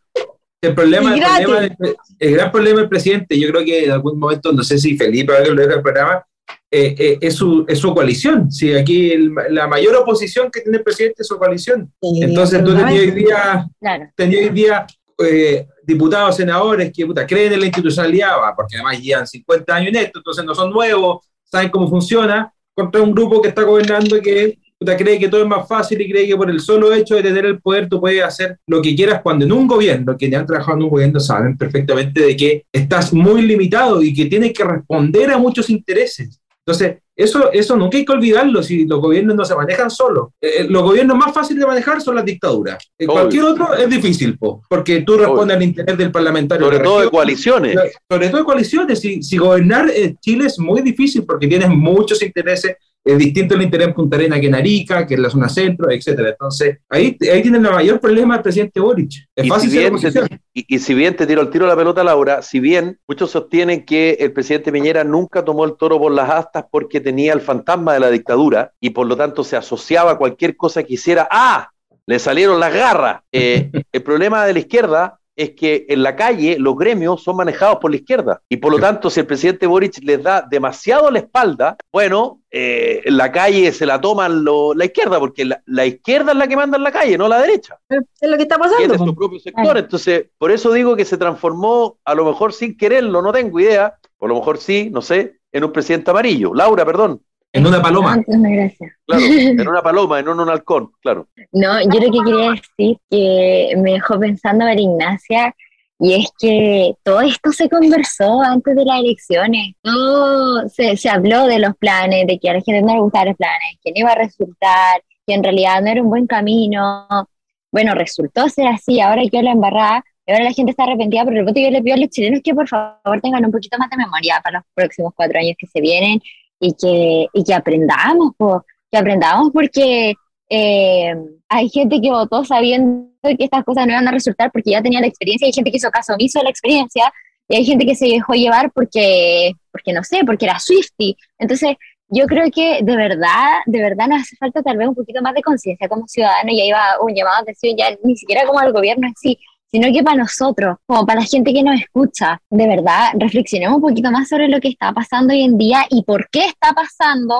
El problema, Y el, problema gratis. del- el gran problema del presidente, yo creo que en algún momento, no sé si Felipe va a lo deja el programa, eh, eh, es, su, es su coalición. Sí, aquí el- la mayor oposición que tiene el presidente es su coalición. Sí, Entonces tú tenías hoy día, Claro. tenías hoy día eh, diputados, senadores que puta, creen en la institucionalidad, va, porque además llevan cincuenta años en esto, entonces no son nuevos, saben cómo funciona, contra un grupo que está gobernando y que puta, cree que todo es más fácil y cree que por el solo hecho de tener el poder tú puedes hacer lo que quieras, cuando en un gobierno, quienes han trabajado en un gobierno saben perfectamente de que estás muy limitado y que tienes que responder a muchos intereses. Entonces, eso, eso nunca hay que olvidarlo si los gobiernos no se manejan solos. Eh, los gobiernos más fáciles de manejar son las dictaduras. Eh, Obvio. cualquier otro es difícil, po, porque tú respondes al interés del parlamentario. Sobre de la todo de región. coaliciones. Sobre todo de coaliciones. Si, si gobernar eh, Chile es muy difícil porque tienes muchos intereses. Es distinto el interés en Punta Arenas que en Arica, que en la zona centro, etcétera. Entonces, ahí, ahí tiene el mayor problema el presidente Boric. Es Y fácil si, ser bien oposición. te, y, y si bien te tiro el tiro a la pelota, Laura, si bien muchos sostienen que el presidente Piñera nunca tomó el toro por las astas porque tenía el fantasma de la dictadura y por lo tanto se asociaba a cualquier cosa que hiciera, ¡ah! Le salieron las garras. Eh, el problema de la izquierda es que en la calle los gremios son manejados por la izquierda y por lo tanto si el presidente Boric les da demasiado la espalda, bueno, eh, la calle se la toman lo, la izquierda, porque la, la izquierda es la que manda en la calle, no la derecha. Es lo que está Y es pasando. de su po. propio sector. Entonces, por eso digo que se transformó, a lo mejor sin quererlo, no tengo idea, o a lo mejor sí, no sé, en un presidente amarillo. Laura, perdón. En una paloma. No, no, gracias. Claro, en una paloma, en un, un halcón, claro. No, yo lo que quería decir que me dejó pensando María Ignacia, y es que todo esto se conversó antes de las elecciones. Todo se, se habló de los planes, de que a la gente no le gustaban los planes, que no iba a resultar, que en realidad no era un buen camino. Bueno, resultó ser así, ahora quedó la embarrada, y ahora la gente está arrepentida por el voto. Yo les pido a los chilenos que por favor tengan un poquito más de memoria para los próximos cuatro años que se vienen, y que, y que aprendamos, po, que aprendamos porque eh, hay gente que votó sabiendo que estas cosas no iban a resultar porque ya tenía la experiencia, hay gente que hizo caso omiso de la experiencia, y hay gente que se dejó llevar porque, porque no sé, porque era Swiftie. Entonces, yo creo que de verdad, de verdad nos hace falta tal vez un poquito más de conciencia como ciudadanos, y ahí va un llamado de atención ya ni siquiera como al gobierno en sí, sino que para nosotros, como para la gente que nos escucha, de verdad, reflexionemos un poquito más sobre lo que está pasando hoy en día y por qué está pasando,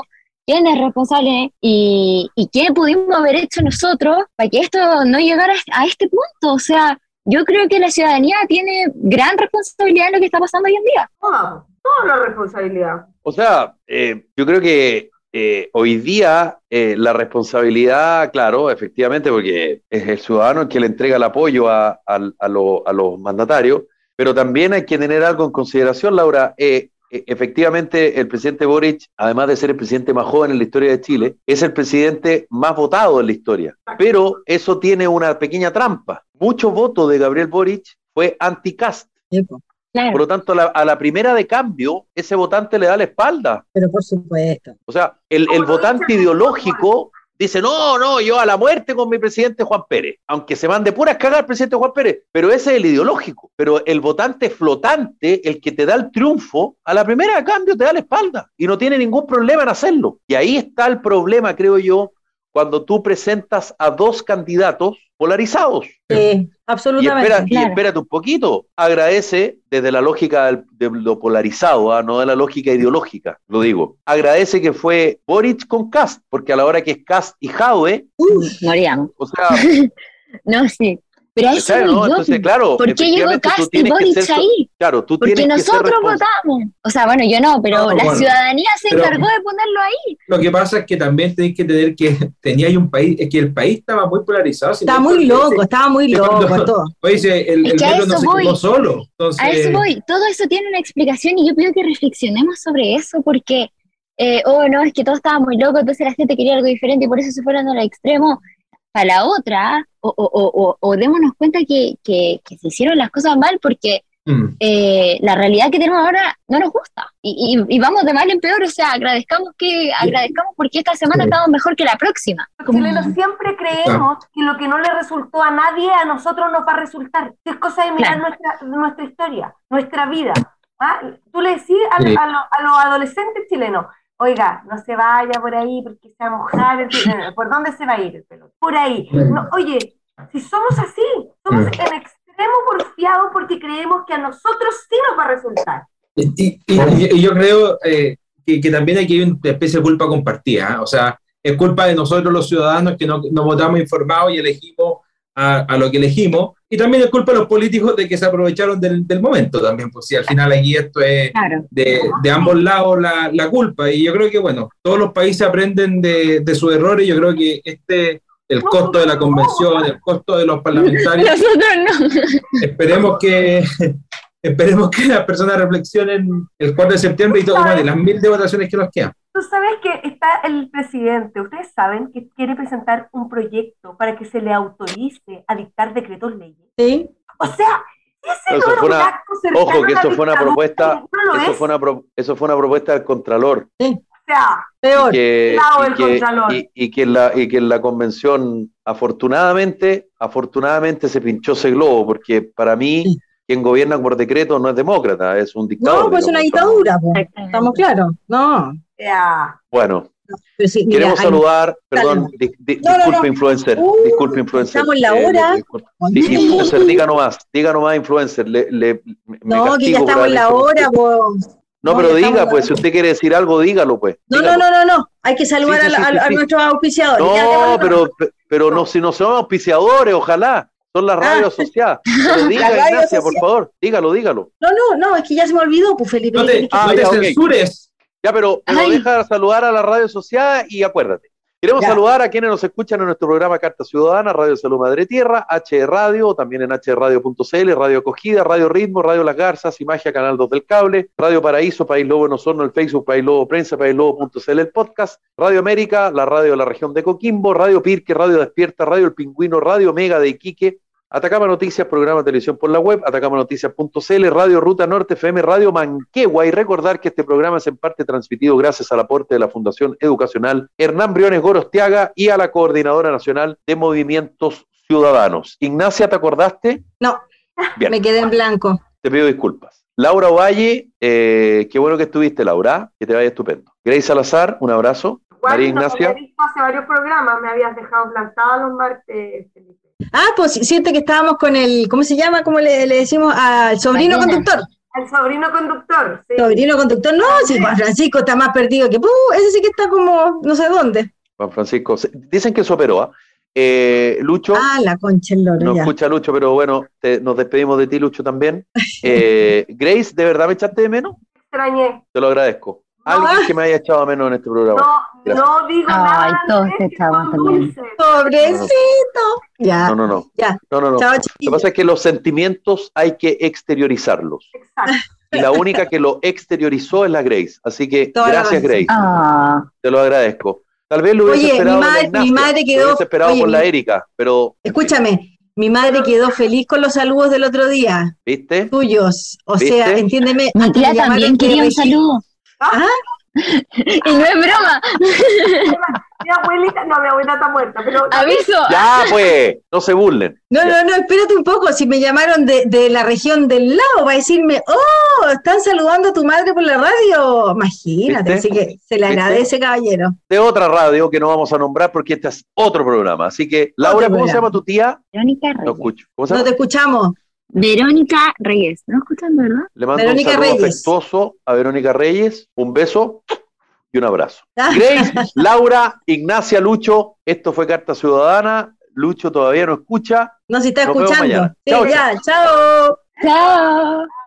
quién es responsable y, y qué pudimos haber hecho nosotros para que esto no llegara a este punto. O sea, yo creo que la ciudadanía tiene gran responsabilidad en lo que está pasando hoy en día. Toda, toda la responsabilidad. O sea, eh, yo creo que eh, hoy día eh, la responsabilidad, claro, efectivamente, porque es el ciudadano el que le entrega el apoyo a, a, a, lo, a los mandatarios, pero también hay que tener algo en consideración, Laura. Eh, Efectivamente, el presidente Boric, además de ser el presidente más joven en la historia de Chile, es el presidente más votado en la historia. Pero eso tiene una pequeña trampa. Muchos votos de Gabriel Boric fue anti-Kast. Claro. Por lo tanto, a la, a la primera de cambio, ese votante le da la espalda. Pero por supuesto. O sea, el, el votante ideológico dice, no, no, yo a la muerte con mi presidente Juan Pérez, aunque se mande puras cagar el presidente Juan Pérez, pero ese es el ideológico. Pero el votante flotante, el que te da el triunfo, a la primera de cambio te da la espalda y no tiene ningún problema en hacerlo. Y ahí está el problema, creo yo, cuando tú presentas a dos candidatos polarizados. Sí, absolutamente. Y, espera, claro. y espérate un poquito, agradece desde la lógica del, de lo polarizado, ¿eh? No de la lógica ideológica, lo digo. Agradece que fue Boric con Kast, porque a la hora que es Kast y Jadwe, moríamos. o sea... No, sí. Pero a eso ¿no? yo, Entonces, claro, ¿por qué llegó Kast y Boric ser, ahí? Claro, tú Porque tienes nosotros que ser votamos. O sea, bueno, yo no, pero No, la bueno, ciudadanía se pero- encargó de ponerlo ahí. Lo que pasa es que también tenéis que tener que tenía ahí un país, es que el país estaba muy polarizado. Estaba muy loco, estaba muy Sí, loco cuando- todo. Oye, el, el Es que a pueblo no eso se voy. quedó solo. Entonces, A eso voy. Todo eso tiene una explicación y yo pido que reflexionemos sobre eso porque, eh, oh, no, es que todo estaba muy loco, entonces la gente quería algo diferente y por eso se fueron al extremo. Para la otra, o, o, o, o, o démonos cuenta que, que, que se hicieron las cosas mal porque mm, eh, la realidad que tenemos ahora no nos gusta y, y, y vamos de mal en peor. O sea, agradezcamos que agradezcamos porque esta semana Sí. estamos mejor que la próxima. Los chilenos siempre creemos que lo que no le resultó a nadie, a nosotros nos va a resultar. Es cosa de mirar Claro. nuestra, nuestra historia, nuestra vida. ¿Ah? Tú le decís a, Sí. a, lo- a los adolescentes chilenos, oiga, no se vaya por ahí porque se va a mojar, el pelo". ¿Por dónde se va a ir el pelo? Por ahí. No, oye, si somos así, somos Mm. en extremo porfiados porque creemos que a nosotros sí nos va a resultar. Y, y- y- y yo creo eh, que, que también aquí hay una especie de culpa compartida, ¿eh? O sea, es culpa de nosotros los ciudadanos que no, no votamos informados y elegimos a, a lo que elegimos, y también es culpa de los políticos de que se aprovecharon del, del momento también, pues si al final aquí esto es Claro. de, de ambos lados la, la culpa, y yo creo que, bueno, todos los países aprenden de, de sus errores. Yo creo que este, el costo de la convención, el costo de los parlamentarios, Nosotros no. esperemos que esperemos que las personas reflexionen el cuatro de septiembre y todo, bueno, y las mil de votaciones que nos quedan. Tú sabes que está el presidente, ustedes saben que quiere presentar un proyecto para que se le autorice a dictar decretos leyes. Sí. O sea, ese Eso no era fue un una- acto cercano Ojo, que a la eso fue una dictadura, propuesta, no lo eso es. fue una, pro- eso fue una propuesta del Contralor. O sea, Peor. que, Lado y, del que, Contralor. y, y que en la, y que en la convención, afortunadamente, afortunadamente se pinchó ese globo, porque para mí, Sí. quien gobierna por decreto no es demócrata, es un dictador. No, pues una digamos. dictadura, pues. Estamos claros. No. o sea, Bueno, Pero sí, mira, queremos hay- saludar, perdón, di- di- No, no, disculpe, no. influencer, Uh, disculpe, influencer. estamos en la eh, hora. disculpe. Sí, influencer, diga nomás, diga nomás, influencer. Le, le, me No, que ya castigo por estamos en la haber dicho- hora, pues. No, No, pero ya estamos diga, en la pues, hora. si usted quiere decir algo, dígalo, pues. No, no, dígalo. no, no, no. Hay que saludar Sí, sí, a, la- sí, a- a sí. nuestros auspiciadores. Ya No, tenemos- pero, pero no, si no son auspiciadores, ojalá. Son las radios Ah. asociadas. Pero diga, La radio Ignacia, por asociada. favor, dígalo, dígalo. No, no, no, es que ya se me olvidó, pues Felipe. No te, Ah, no te ya, ok. censures. Ya, pero, pero Ay. deja saludar a la radio asociada y acuérdate. Queremos Ya. saludar a quienes nos escuchan en nuestro programa Carta Ciudadana, Radio Salud Madre Tierra, H Radio, también en h radio punto c l, Radio Acogida, Radio Ritmo, Radio Las Garzas, Imagia, Canal dos del Cable, Radio Paraíso, País Lobo en Osorno, el Facebook, País Lobo Prensa, País Lobo punto c l, el podcast, Radio América, la radio de la región de Coquimbo, Radio Pirque, Radio Despierta, Radio El Pingüino, Radio Mega de Iquique, Atacama Noticias, programa de televisión por la web, atacama noticias punto c l, Radio Ruta Norte, F M, Radio Manquehua, y recordar que este programa es en parte transmitido gracias al aporte de la Fundación Educacional Hernán Briones Gorostiaga y a la Coordinadora Nacional de Movimientos Ciudadanos. Ignacia, ¿te acordaste? No, Bien, me quedé en blanco. te pido disculpas. Laura Ovalle, eh, qué bueno que estuviste, Laura, que te vaya estupendo. Grace Salazar, un abrazo. igual María nos Ignacia. había visto hace varios programas, me habías dejado plantada los martes, Felipe. Ah, pues siente que estábamos con el, ¿cómo se llama? ¿Cómo le, le decimos al sobrino Mariana. conductor? Al sobrino conductor, sí. Sobrino conductor, no, si Juan Francisco está más perdido que, ¡puh! Ese sí que está como no sé dónde. Juan Francisco, dicen que se operó, ¿ah? Eh, Lucho, Ah, la concha el loro, no ya. escucha Lucho, pero bueno, te, nos despedimos de ti, Lucho, también. Eh, Grace, ¿de verdad me echaste de menos? Extrañé. Te lo agradezco. Alguien Ah. que me haya echado de menos en este programa. No, Gracias. no digo Ay, nada. todos de te que echamos son también. dulces. Pobrecito. Ya, No, no, no. ya. No, no, no. Chao, Lo que chiquillos. pasa es que los sentimientos hay que exteriorizarlos. Exacto. Y la única que lo exteriorizó es la Grace. Así que Toda la gracias, razón. Grace. Ah, Te lo agradezco. Tal vez lo hubiese Oye, mi esperado de la madre- mi Ignacia, madre quedó- lo hubiese esperado oye, por mi- la Erika, pero Escúchame, mi madre quedó feliz con los saludos del otro día, ¿viste? tuyos. O ¿Viste? sea, entiéndeme. mi antes tía me llamaron también de quería un Regi- saludo. ¿Ah? Y no es broma, Mi abuelita, no, mi abuelita está muerta, pero aviso. Ya, pues, no se burlen. No, no, no, espérate un poco. Si me llamaron de, de la región del lado para decirme, oh, están saludando a tu madre por la radio. Imagínate, ¿Viste? así que se le ¿Viste? agradece, caballero. De otra radio que no vamos a nombrar porque este es otro programa. Así que, Laura, ¿cómo programa. se llama tu tía? Verónica No Reyes. escucho. ¿Cómo se No llama? te escuchamos. Verónica Reyes. ¿No escuchan, verdad? Le mando Verónica un saludo Reyes. afectuoso a Verónica Reyes. Un beso y un abrazo. Ah. Grace, Laura, Ignacia, Lucho, esto fue Carta Ciudadana. Lucho todavía no escucha. No, si está Nos vemos escuchando. mañana. Sí, Chao, ya, chao. Chao.